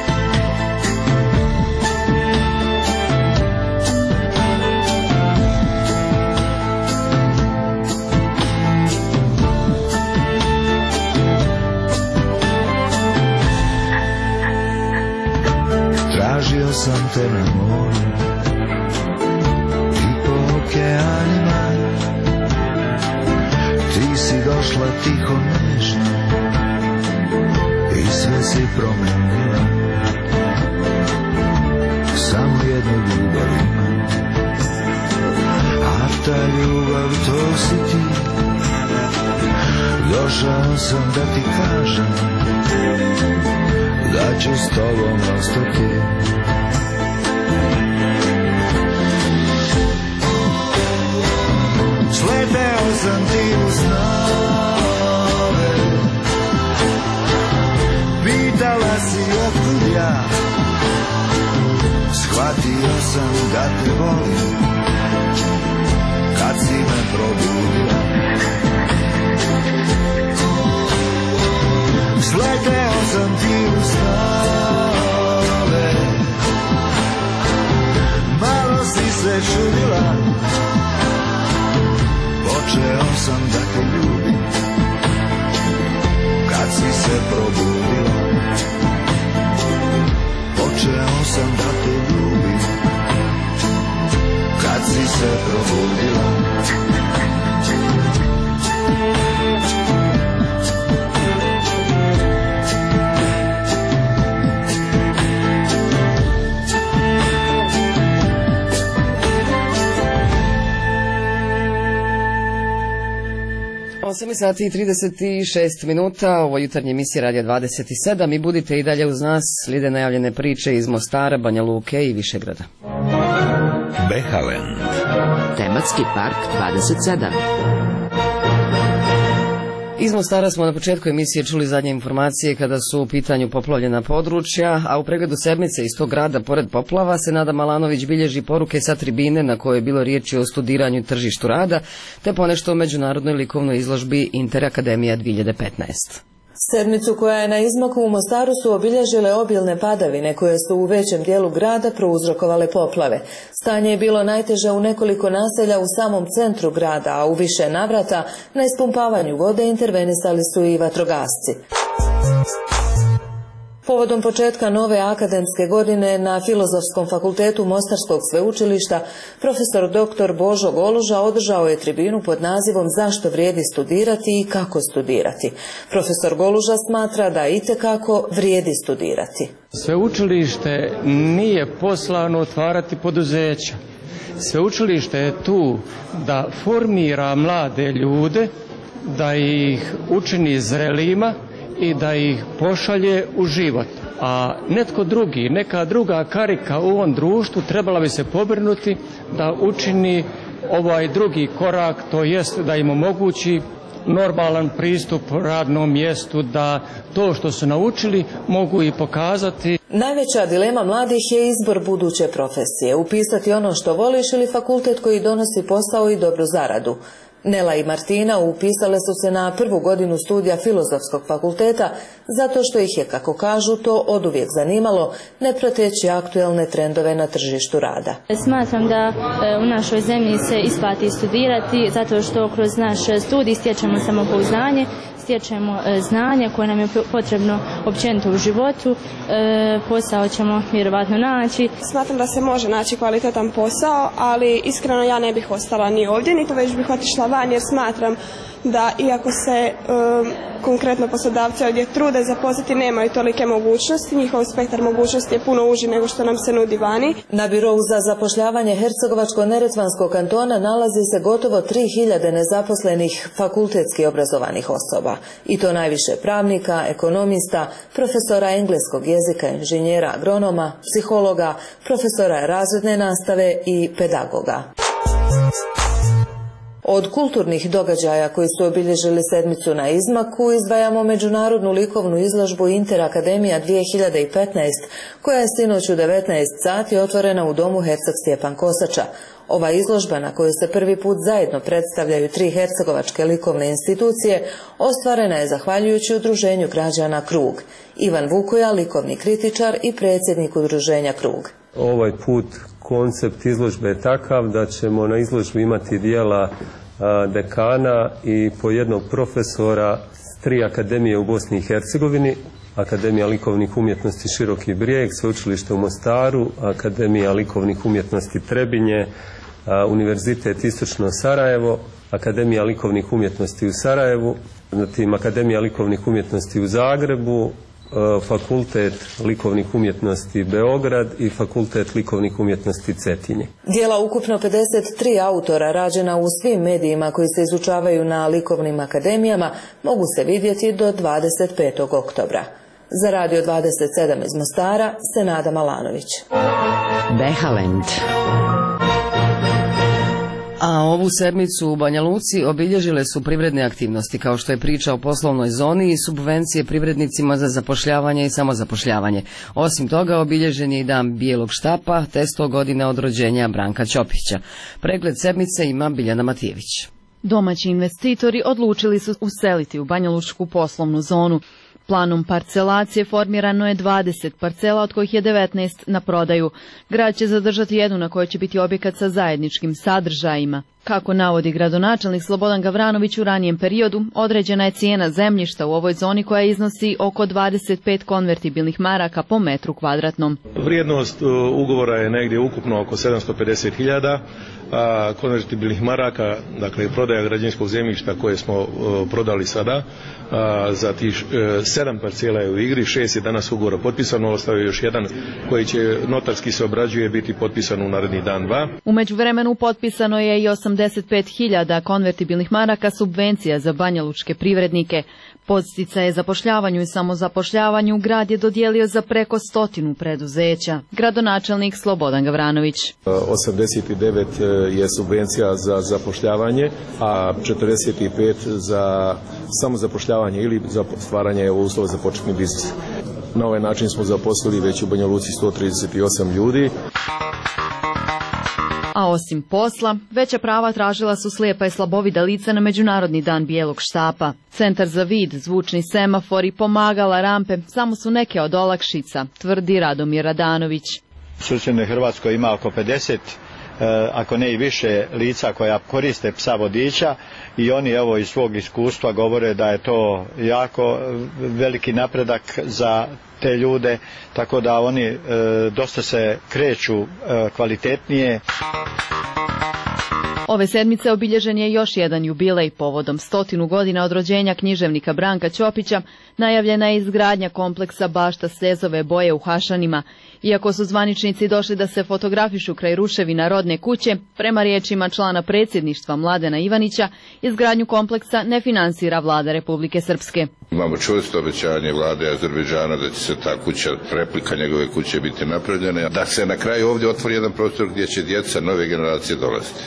Tražio sam te na moru i po okeanima, ti si došla tiho nežno i sve si promenila. Samo jednu ljubav imam, a ta ljubav to si ti. Došao sam da ti kažem da ću s tobom ostati. Sleteo sam ti u snove, pitala si otkud ja, shvatio sam da te volim kad si me probudila. Sleteo sam ti u snove, malo si se čudila, počeo sam da te ljubim kad si se probudila. Počeo sam da te ljubim kad si se probudila. 8 sati i 36 minuta, ovo jutarnje emisije Radija 27 i budite i dalje uz nas, slijede najavljene priče iz Mostara, Banja Luke i Višegrada. Behalen. Tematski park 27. Iz Mostara smo na početku emisije čuli zadnje informacije kada su u pitanju poplavljena područja, a u pregledu sedmice iz tog grada pored poplava se Nada Malanović bilježi poruke sa tribine na kojoj je bilo riječi o studiranju i tržištu rada, te ponešto o međunarodnoj likovnoj izložbi Interakademija 2015. Sedmicu koja je na izmaku u Mostaru su obilježile obilne padavine koje su u većem dijelu grada prouzrokovale poplave. Stanje je bilo najteže u nekoliko naselja u samom centru grada, a u više navrata na ispumpavanju vode intervenisali su i vatrogasci. Povodom početka nove akademske godine na Filozofskom fakultetu Mostarskog sveučilišta profesor dr. Božo Goluža održao je tribinu pod nazivom Zašto vrijedi studirati i kako studirati. Profesor Goluža smatra da itekako vrijedi studirati. Sveučilište nije poslano otvarati poduzeća. Sveučilište je tu da formira mlade ljude, da ih učini zrelima i da ih pošalje u život. A netko drugi, neka druga karika u ovom društvu trebala bi se pobrinuti da učini ovaj drugi korak, to jest da im omogući normalan pristup radnom mjestu, da to što su naučili mogu i pokazati. Najveća dilema mladih je izbor buduće profesije, upisati ono što voliš ili fakultet koji donosi posao i dobru zaradu. Nela i Martina upisale su se na prvu godinu studija Filozofskog fakulteta zato što ih je, kako kažu, to oduvijek zanimalo, ne prateći aktuelne trendove na tržištu rada. Smatram da u našoj zemlji se isplati studirati zato što kroz naš studij stječemo samopouzdanje, stječemo znanje koje nam je potrebno općenito u životu, posao ćemo vjerovatno naći. Smatram da se može naći kvalitetan posao, ali iskreno ja ne bih ostala ni ovdje, niti već bih otišla van jer smatram da iako se konkretno poslodavci ovdje trude zaposliti, nemaju tolike mogućnosti, njihov spektar mogućnosti je puno uži nego što nam se nudi vani. Na Birou za zapošljavanje Hercegovačko-neretvanskog kantona nalazi se gotovo 3000 nezaposlenih fakultetski obrazovanih osoba. I to najviše pravnika, ekonomista, profesora engleskog jezika, inženjera, agronoma, psihologa, profesora razredne nastave i pedagoga. Od kulturnih događaja koji su obilježili sedmicu na izmaku izdvajamo međunarodnu likovnu izložbu Interakademija 2015, koja je sinoć u 19 sati otvorena u domu Herceg Stjepan Kosača. Ova izložba, na kojoj se prvi put zajedno predstavljaju 3 hercegovačke likovne institucije, ostvarena je zahvaljujući udruženju građana Krug. Ivan Vukoja, likovni kritičar i predsjednik udruženja Krug. Ovaj put koncept izložbe je takav da ćemo na izložbi imati dijela dekana i po jednog profesora s 3 akademije u Bosni i Hercegovini, Akademija likovnih umjetnosti Široki Brijeg, Sveučilište u Mostaru, Akademija likovnih umjetnosti Trebinje, Univerzitet Istočno Sarajevo, Akademija likovnih umjetnosti u Sarajevu, zatim Akademija likovnih umjetnosti u Zagrebu Fakultet likovnih umjetnosti Beograd i Fakultet likovnih umjetnosti Cetinje. Dijela ukupno 53 autora rađena u svim medijima koji se izučavaju na likovnim akademijama mogu se vidjeti do 25. oktobra. Za Radio 27 iz Mostara, Senada Malanović. Behalend. A ovu sedmicu u Banja Luci obilježile su privredne aktivnosti, kao što je priča o poslovnoj zoni i subvencije privrednicima za zapošljavanje i samozapošljavanje. Osim toga, obilježen je i dan bijelog štapa, te 100 godine od rođenja Branka Ćopića. Pregled sedmice ima Biljana Matijević. Domaći investitori odlučili su useliti u banjalučku poslovnu zonu. Planom parcelacije formirano je 20 parcela, od kojih je 19 na prodaju. Grad će zadržati jednu na kojoj će biti objekat sa zajedničkim sadržajima. Kako navodi gradonačelnik Slobodan Gavranović, u ranijem periodu određena je cijena zemljišta u ovoj zoni koja iznosi oko 25 konvertibilnih maraka po metru kvadratnom. Vrijednost ugovora je negdje ukupno oko 750.000 konvertibilnih maraka, dakle prodaja građevinskog zemljišta koje smo prodali sada. Za tih 7 parcela je u igri, 6 je danas ugovora potpisano, ostao je još jedan koji će notarski se obrađuje biti potpisan u naredni dan 2. U međuvremenu potpisano je i 85.000 konvertibilnih maraka subvencija za banjalučke privrednike. Podsticaje zapošljavanju i samozapošljavanju grad je dodijelio za preko 100 preduzeća. Gradonačelnik Slobodan Gavranović. 89 je subvencija za zapošljavanje, a 45 za samozapošljavanje ili za stvaranje uslova za početni biznis. Na ovaj način smo zaposlili već u Banja Luci 138 ljudi. A osim posla, veća prava tražila su slijepa i slabovida lica na Međunarodni dan bijelog štapa. Centar za vid, zvučni semafori, pomagala, rampe, samo su neke od olakšica, tvrdi Radomir Radanović. U susjednoj Hrvatskoj ima oko 50, ako ne i više lica koja koriste psa vodiča i oni evo iz svog iskustva govore da je to jako veliki napredak za te ljude, tako da oni dosta se kreću kvalitetnije. Ove sedmice obilježen je još jedan jubilej povodom 100 godina od rođenja književnika Branka Ćopića. Najavljena je izgradnja kompleksa bašta Stezove boje u Hašanima. Iako su zvaničnici došli da se fotografišu kraj ruševina rodne kuće, prema riječima člana predsjedništva Mladena Ivanića, izgradnju kompleksa ne finansira vlada Republike Srpske. Imamo čvrsto obećanje vlade Azerbejdžana da će se ta kuća, replika njegove kuće biti napravljena, da se na kraju ovdje otvori jedan prostor gdje će djeca nove generacije dolaziti.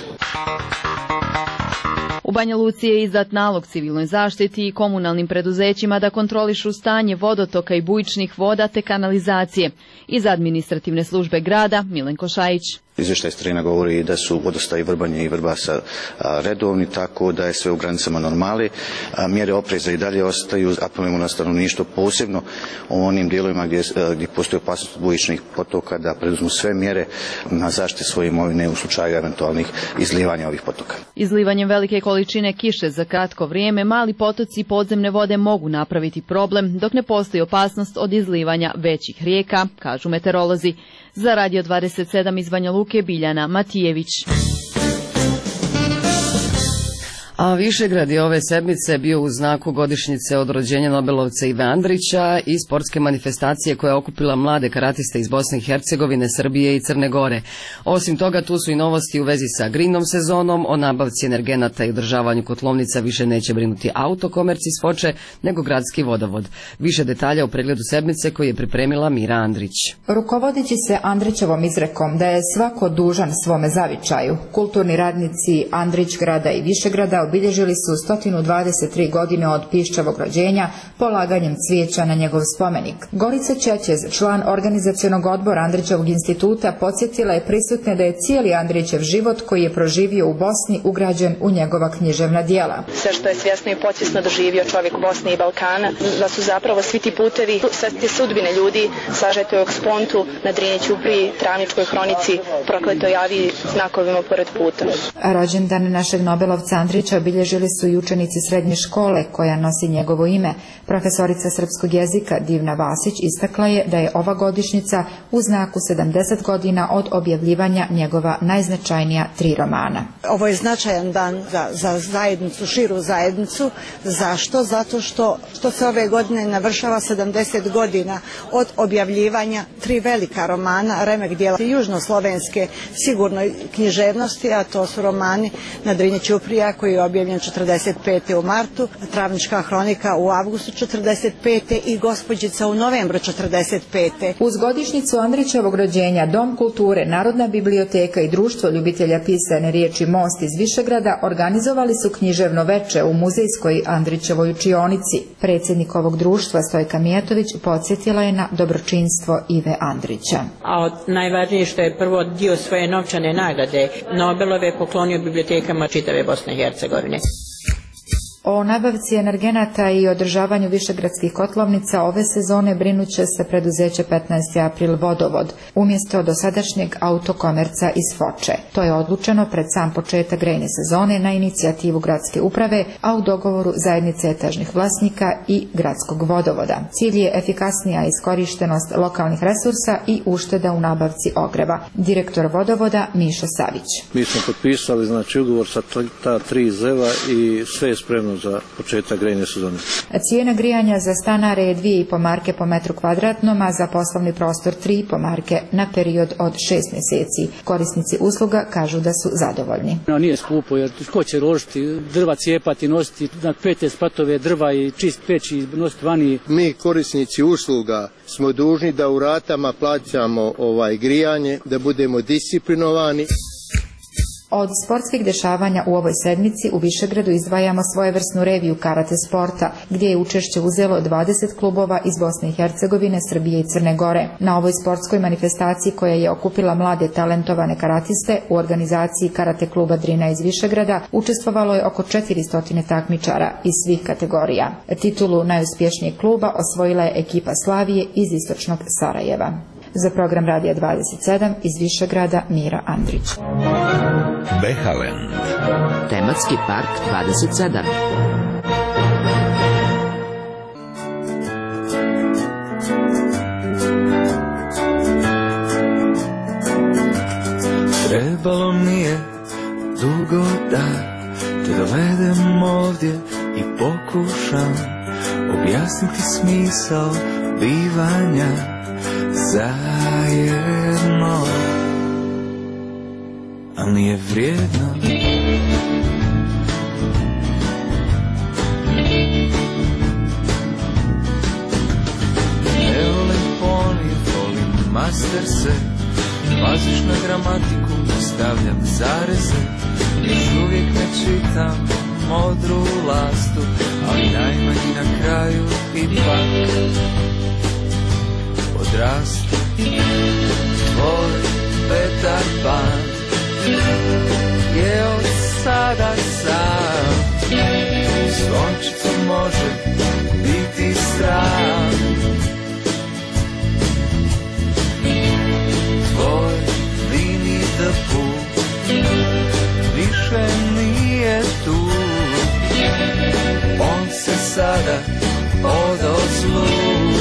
U Banja Luci je izdat nalog civilnoj zaštiti i komunalnim preduzećima da kontrolišu stanje vodotoka i bujičnih voda te kanalizacije. Iz administrativne službe grada Milenko Šajić. Izvještaj s terena govori da su vodostaji Vrbanje i Vrbasa redovni, tako da je sve u granicama normali. Mjere opreza i dalje ostaju, apelujemo na stanovništvo posebno u onim dijelovima gdje postoji opasnost od bujičnih potoka da preduzmu sve mjere na zaštite svoje imovine u slučaju eventualnih izlijevanja ovih potoka. Izlivanjem velike količine kiše za kratko vrijeme mali potoci i podzemne vode mogu napraviti problem, dok ne postoji opasnost od izlivanja većih rijeka, kažu meteorolozi. Za Radio 27 iz Banja Luke, Biljana Matijević. A Višegrad je ove sedmice bio u znaku godišnjice od rođenja Nobelovca Ive Andrića i sportske manifestacije koja je okupila mlade karatiste iz Bosne i Hercegovine, Srbije i Crne Gore. Osim toga, tu su i novosti u vezi sa greenom sezonom, o nabavci energenata i održavanju kotlovnica više neće brinuti autokomerci s Foče, nego gradski vodovod. Više detalja u pregledu sedmice koji je pripremila Mira Andrić. Rukovodeći se Andrićevom izrekom da je svako dužan svome zavičaju, kulturni radnici Andrićgrada i Višegrada obilježili su 123 godine od Piščevog rođenja polaganjem cvijeća na njegov spomenik. Gorica Čećez, član organizacionog odbora Andrićevog instituta, podsjetila je prisutne da je cijeli Andrićev život koji je proživio u Bosni ugrađen u njegova književna djela. Sve što je svjesno i podsvjesno doživio čovjek Bosne i Balkana, da su zapravo svi ti putevi, sve te sudbine ljudi sažete u ekspontu na Drini ćupriji, Travničkoj hronici, prokletoj aviji, znakovima pored puta. Rođendan našeg Nobelovca Andrića obilježili su i učenici srednje škole koja nosi njegovo ime. Profesorica srpskog jezika Divna Vasić istakla je da je ova godišnjica u znaku 70 godina od objavljivanja njegova najznačajnija 3 romana. Ovo je značajan dan za zajednicu, širu zajednicu. Zašto? Zato što se ove godine navršava 70 godina od objavljivanja 3 velika romana, remek dijela južnoslovenske sigurnoj književnosti, a to su romani Na Drini ćuprija koji je objavljen 45. u martu, Travnička hronika u avgustu 45. i Gospođica u novembru 45. Uz godišnjicu Andrićevog rođenja Dom kulture, Narodna biblioteka i Društvo ljubitelja pisane riječi Most iz Višegrada organizovali su književno veče u muzejskoj Andrićevoj učionici. Predsjednik ovog društva Stojka Mijatović podsjetila je na dobročinstvo Ive Andrića. A najvažnije što je prvo dio svoje novčane nagrade Nobelove poklonio bibliotekama čitave Bosne i Hercegovine. O nabavci energenata i održavanju višegradskih kotlovnica ove sezone brinuće se preduzeće 15. april Vodovod, umjesto dosadašnjeg Autokomerca iz Foče. To je odlučeno pred sam početak grejne sezone na inicijativu gradske uprave, a u dogovoru zajednice etažnih vlasnika i gradskog vodovoda. Cilj je efikasnija iskorištenost lokalnih resursa i ušteda u nabavci ogreva. Direktor vodovoda Miša Savić. Mi smo potpisali ugovor sa ta 3 zeva i sve je spremno za početak grejne sezone. Cijena grijanja za stanare je 2,5 marke po metru kvadratnom, a za poslovni prostor 3,5 marke na period od 6 mjeseci. Korisnici usluga kažu da su zadovoljni. Nije skupo jer ko će ložiti drva, cijepati, nositi na 15 patove drva i čist peć i nositi vani. Mi korisnici usluga smo dužni da u ratama plaćamo grijanje, da budemo disciplinovani. Od sportskih dešavanja u ovoj sedmici u Višegradu izdvajamo svojevrsnu reviju karate sporta, gdje je učešće uzelo 20 klubova iz Bosne i Hercegovine, Srbije i Crne Gore. Na ovoj sportskoj manifestaciji koja je okupila mlade talentovane karatiste u organizaciji karate kluba Drina iz Višegrada učestvovalo je oko 400 takmičara iz svih kategorija. Titulu najuspješnijeg kluba osvojila je ekipa Slavije iz istočnog Sarajeva. Za program Radija 27 iz Višegrada Mira Andrić. Behaland. Tematski park 27. Trebalo mi je dugo da te dovedem ovdje i pokušam objasniti smisao bivanja zajedno, al nije vrijedno. Ne volim poni, volim masterse, paziš na gramatiku, stavljam zareze, još uvijek ne čitam modru lastu, ali najmanji na kraju ipak odrastu. Tvoj Petar Pan je od sada sam, zvončicu može biti sram. Tvoj Winnie the Pooh više nije tu, on se sada odozvu.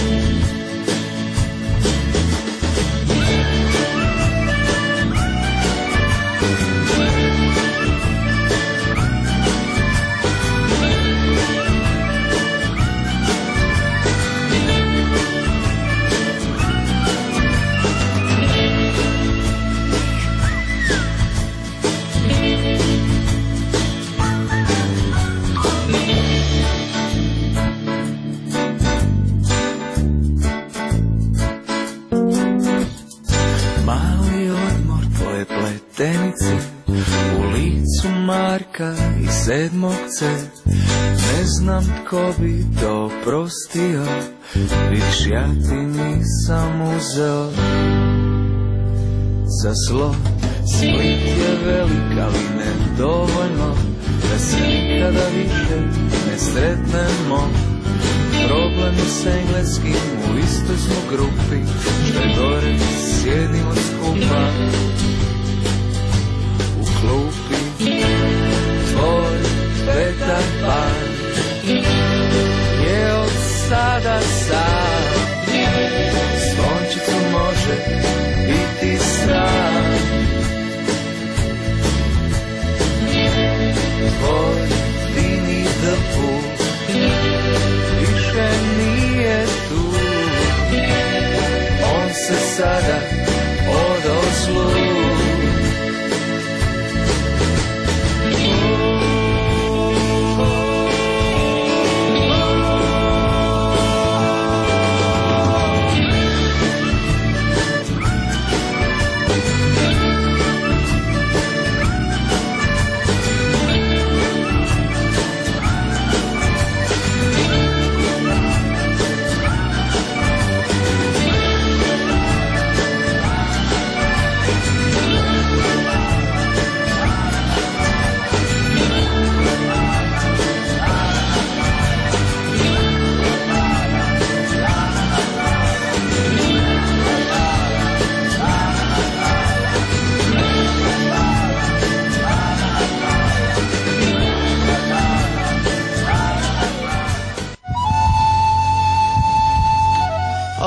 U licu Marka i 7. C, ne znam tko bi to oprostio, vidiš ja ti nisam uzeo za zlo. Split je velik, ali ne dovoljno da se nikada više ne sretnemo. Problemi s engleskim u istoj smo grupi, što je gore sjedimo skupa klupi. Tvoj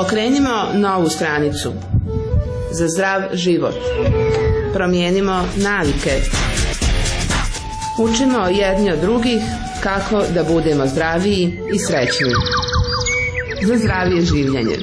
Okrenimo novu stranicu. Za zdrav život. Promijenimo navike. Učimo jedni od drugih kako da budemo zdraviji i srećni. Za zdravije življenje.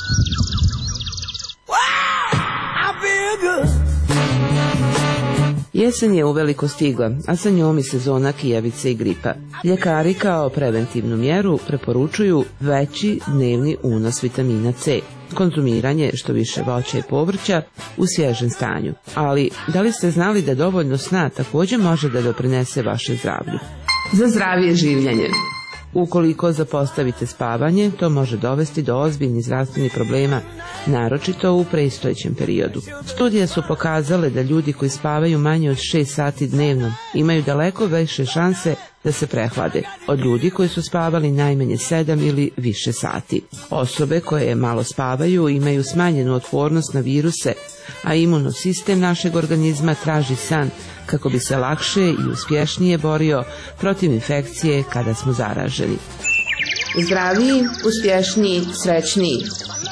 Jesen je uveliko stigla, a sa njom i sezona kijavice i gripa. Ljekari kao preventivnu mjeru preporučuju veći dnevni unos vitamina C, konzumiranje što više voća i povrća u svježem stanju. Ali, da li ste znali da dovoljno sna također može da doprinese vaše zdravlju? Za zdravije življenje. Ukoliko zapostavite spavanje, to može dovesti do ozbiljnih zdravstvenih problema, naročito u predstojećem periodu. Studije su pokazale da ljudi koji spavaju manje od 6 sati dnevno imaju daleko više šanse da se prehlade od ljudi koji su spavali najmanje 7 ili više sati. Osobe koje malo spavaju imaju smanjenu otpornost na viruse, a imunosistem našeg organizma traži san kako bi se lakše i uspješnije borio protiv infekcije kada smo zaraženi. Zdraviji, uspješniji, srećniji.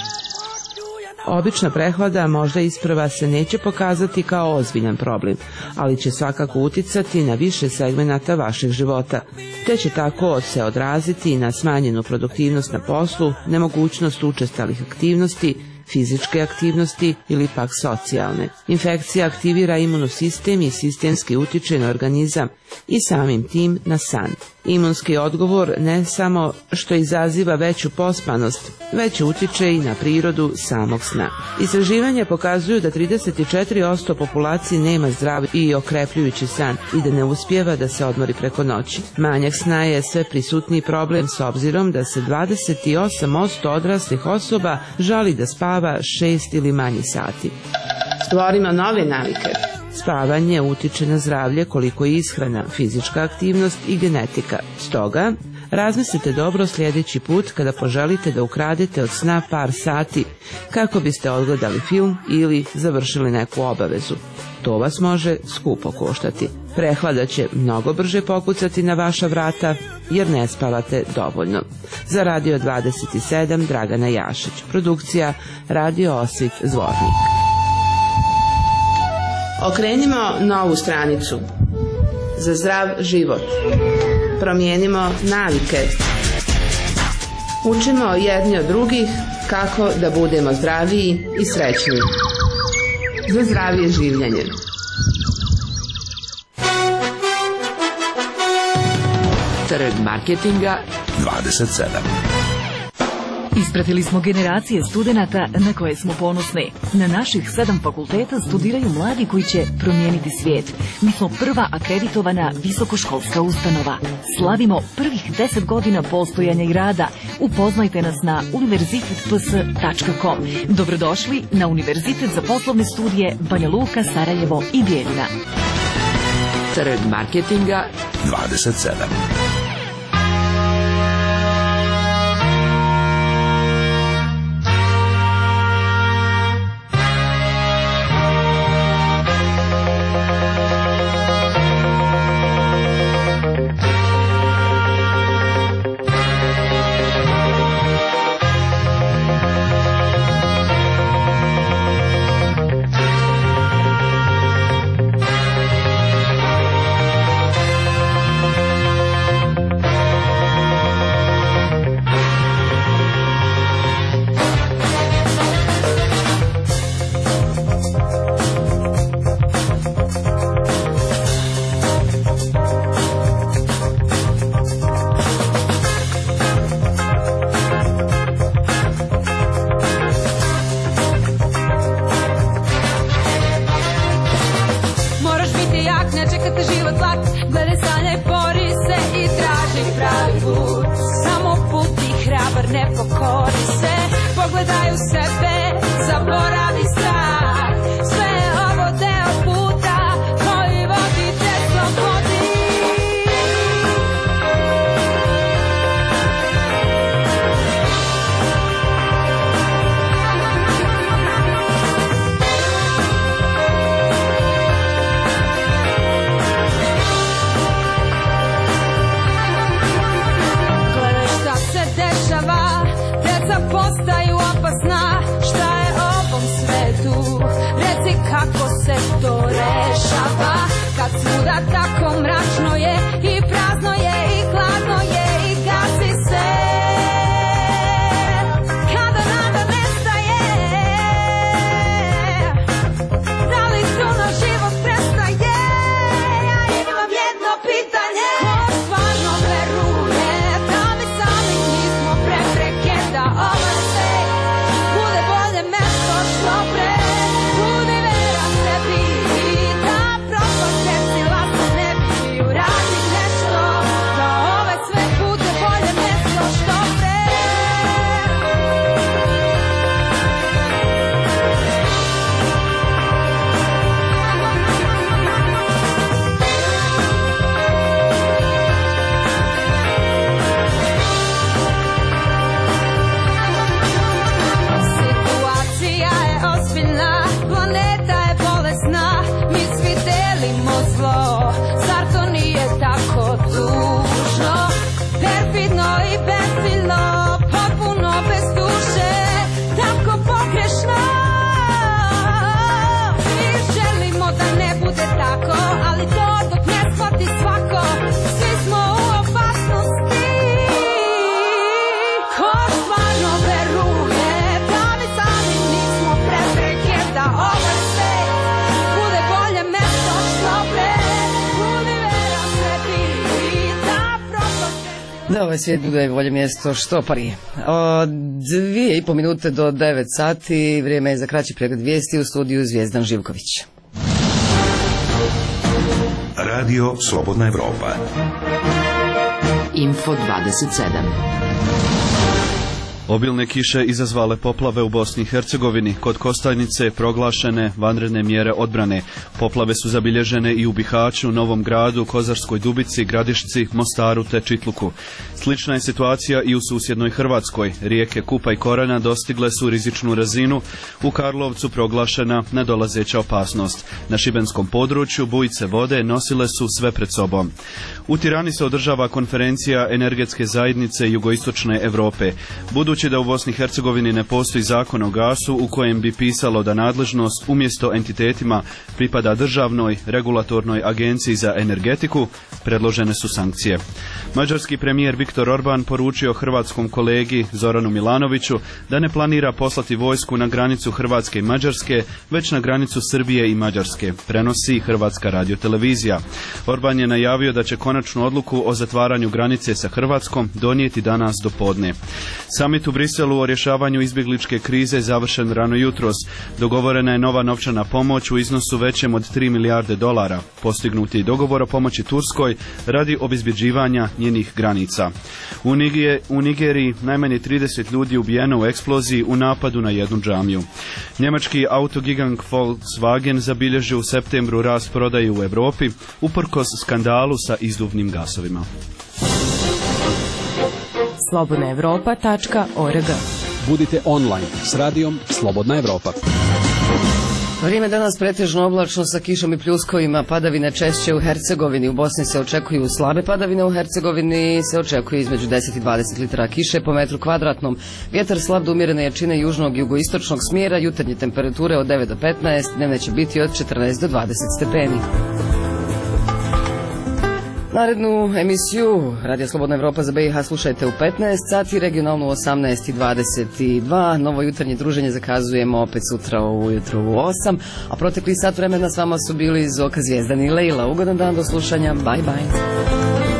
Obična prehlada možda isprva se neće pokazati kao ozbiljan problem, ali će svakako uticati na više segmenata vašeg života, te će tako se odraziti na smanjenu produktivnost na poslu, nemogućnost učestalih aktivnosti, fizičke aktivnosti ili pak socijalne. Infekcija aktivira imunosistem i sistemski utiče na organizam i samim tim na san. Imunski odgovor ne samo što izaziva veću pospanost, već utiče i na prirodu samog sna. Istraživanja pokazuju da 34% populacije nema zdrav i okrepljujući san i da ne uspijeva da se odmori preko noći. Manjak sna je sve prisutniji problem s obzirom da se 28% odraslih osoba žali da spava 6 ili manje sati. Stvorimo nove navike. Spavanje utiče na zdravlje koliko i ishrana, fizička aktivnost i genetika. Stoga, razmislite dobro sljedeći put kada poželite da ukradete od sna par sati kako biste odgledali film ili završili neku obavezu. To vas može skupo koštati. Prehlada će mnogo brže pokucati na vaša vrata jer ne spavate dovoljno. Za Radio 27 Dragana Jašić. Produkcija Radio Osvit Zvornik. Okrenimo novu stranicu. Za zdrav život. Promijenimo navike. Učimo jedni od drugih kako da budemo zdraviji i srećni. Za zdravije življenje. Trg marketinga 27. Ispratili smo generacije studenata na koje smo ponosni. Na naših 7 fakulteta studiraju mladi koji će promijeniti svijet. Mi smo prva akreditovana visokoškolska ustanova. Slavimo prvih 10 godina postojanja i rada. Upoznajte nas na univerzitetps.com. Dobrodošli na Univerzitet za poslovne studije Banja Luka, Sarajevo i Bijeljina. Trg marketinga 27. Postaju opasni dešava, kad svuda tako mračno je i prazno je i hladno je i gasi se. Kada nada nestaje, da li tu naš život prestaje? Ja imam jedno pitanje, ko stvarno veruje da mi sami nismo prepreke, da ovo sve bude bolje mesto što pre. Budi vera sebi da propast desila se ne bi, uradi nešto da ove sve bude bolje mesto što pre. Situacija je ozbiljna, planeta je bolesna, mi svi delimo zlo, zar to nije tako tužno, perfidno i bezciljno, potpuno bez duše, tako pogrešno. Mi želimo da ne bude tako, ali to dok ne shvati svako, svi smo u opasnosti. Ko stvarno veruje da mi sami nismo prepreke, da ovo sve bude bolje mesto što pre. Budi vera sebi da propast. Da ovaj svijet bude bolje mjesto što prije. 2,5 minute do 9 sati, vrijeme je za kraći pregled vijesti u studiju Zvijezdan Živković. Radio Slobodna Evropa. Info 27. Obilne kiše izazvale poplave u Bosni i Hercegovini. Kod Kostajnice proglašene vanredne mjere odbrane. Poplave su zabilježene i u Bihaću, Novom Gradu, Kozarskoj Dubici, Gradišci, Mostaru te Čitluku. Slična je situacija i u susjednoj Hrvatskoj. Rijeke Kupa i Korana dostigle su rizičnu razinu. U Karlovcu proglašena nadolazeća opasnost. Na šibenskom području bujice vode nosile su sve pred sobom. U Tirani se održava konferencija Energetske zajednice Jugoistočne Europe. Budući da u Bosni i Hercegovini ne postoji zakon o gasu u kojem bi pisalo da nadležnost umjesto entitetima pripada državnoj regulatornoj agenciji za energetiku, predložene su sankcije. Mađarski premijer Viktor Orban poručio hrvatskom kolegi Zoranu Milanoviću da ne planira poslati vojsku na granicu Hrvatske i Mađarske, već na granicu Srbije i Mađarske, prenosi Hrvatska radiotelevizija. Orban je najavio da će konačnu odluku o zatvaranju granice sa Hrvatskom donijeti danas do podne. Samit u Briselu o rješavanju izbjegličke krize završen rano jutros. Dogovorena je nova novčana pomoć u iznosu većem od 3 milijarde dolara. Postignut je i dogovor o pomoći Turskoj radi obezbjeđivanja njenih granica. U Nigeriji najmanje 30 ljudi ubijeno u eksploziji u napadu na jednu džamiju. Njemački autogigant Volkswagen zabilježio u septembru rast prodaje u Europi uprkos skandalu sa izduvnim gasovima. slobodnaevropa.org. Budite online s radijom Slobodna Evropa. Vrijeme danas pretežno oblačno sa kišom i pljuskovima, padavine češće u Hercegovini. U Bosni se očekuju slabe padavine, u Hercegovini se očekuje između 10 i 20 litara kiše po metru kvadratnom. Vjetar slab do umjerene jačine južnog i jugoistočnog smjera, jutarnje temperature od 9 do 15, dnevne će biti od 14 do 20 stepeni. Narednu emisiju Radio Slobodna Evropa za BiH slušajte u 15 sati, regionalnu u 18:22. Novo jutarnje druženje zakazujemo opet sutra ujutro u 8, a protekli sat vremena s vama su bili Zoka, Zvijezdan i Lejla. Ugodan dan, do slušanja, bye bye.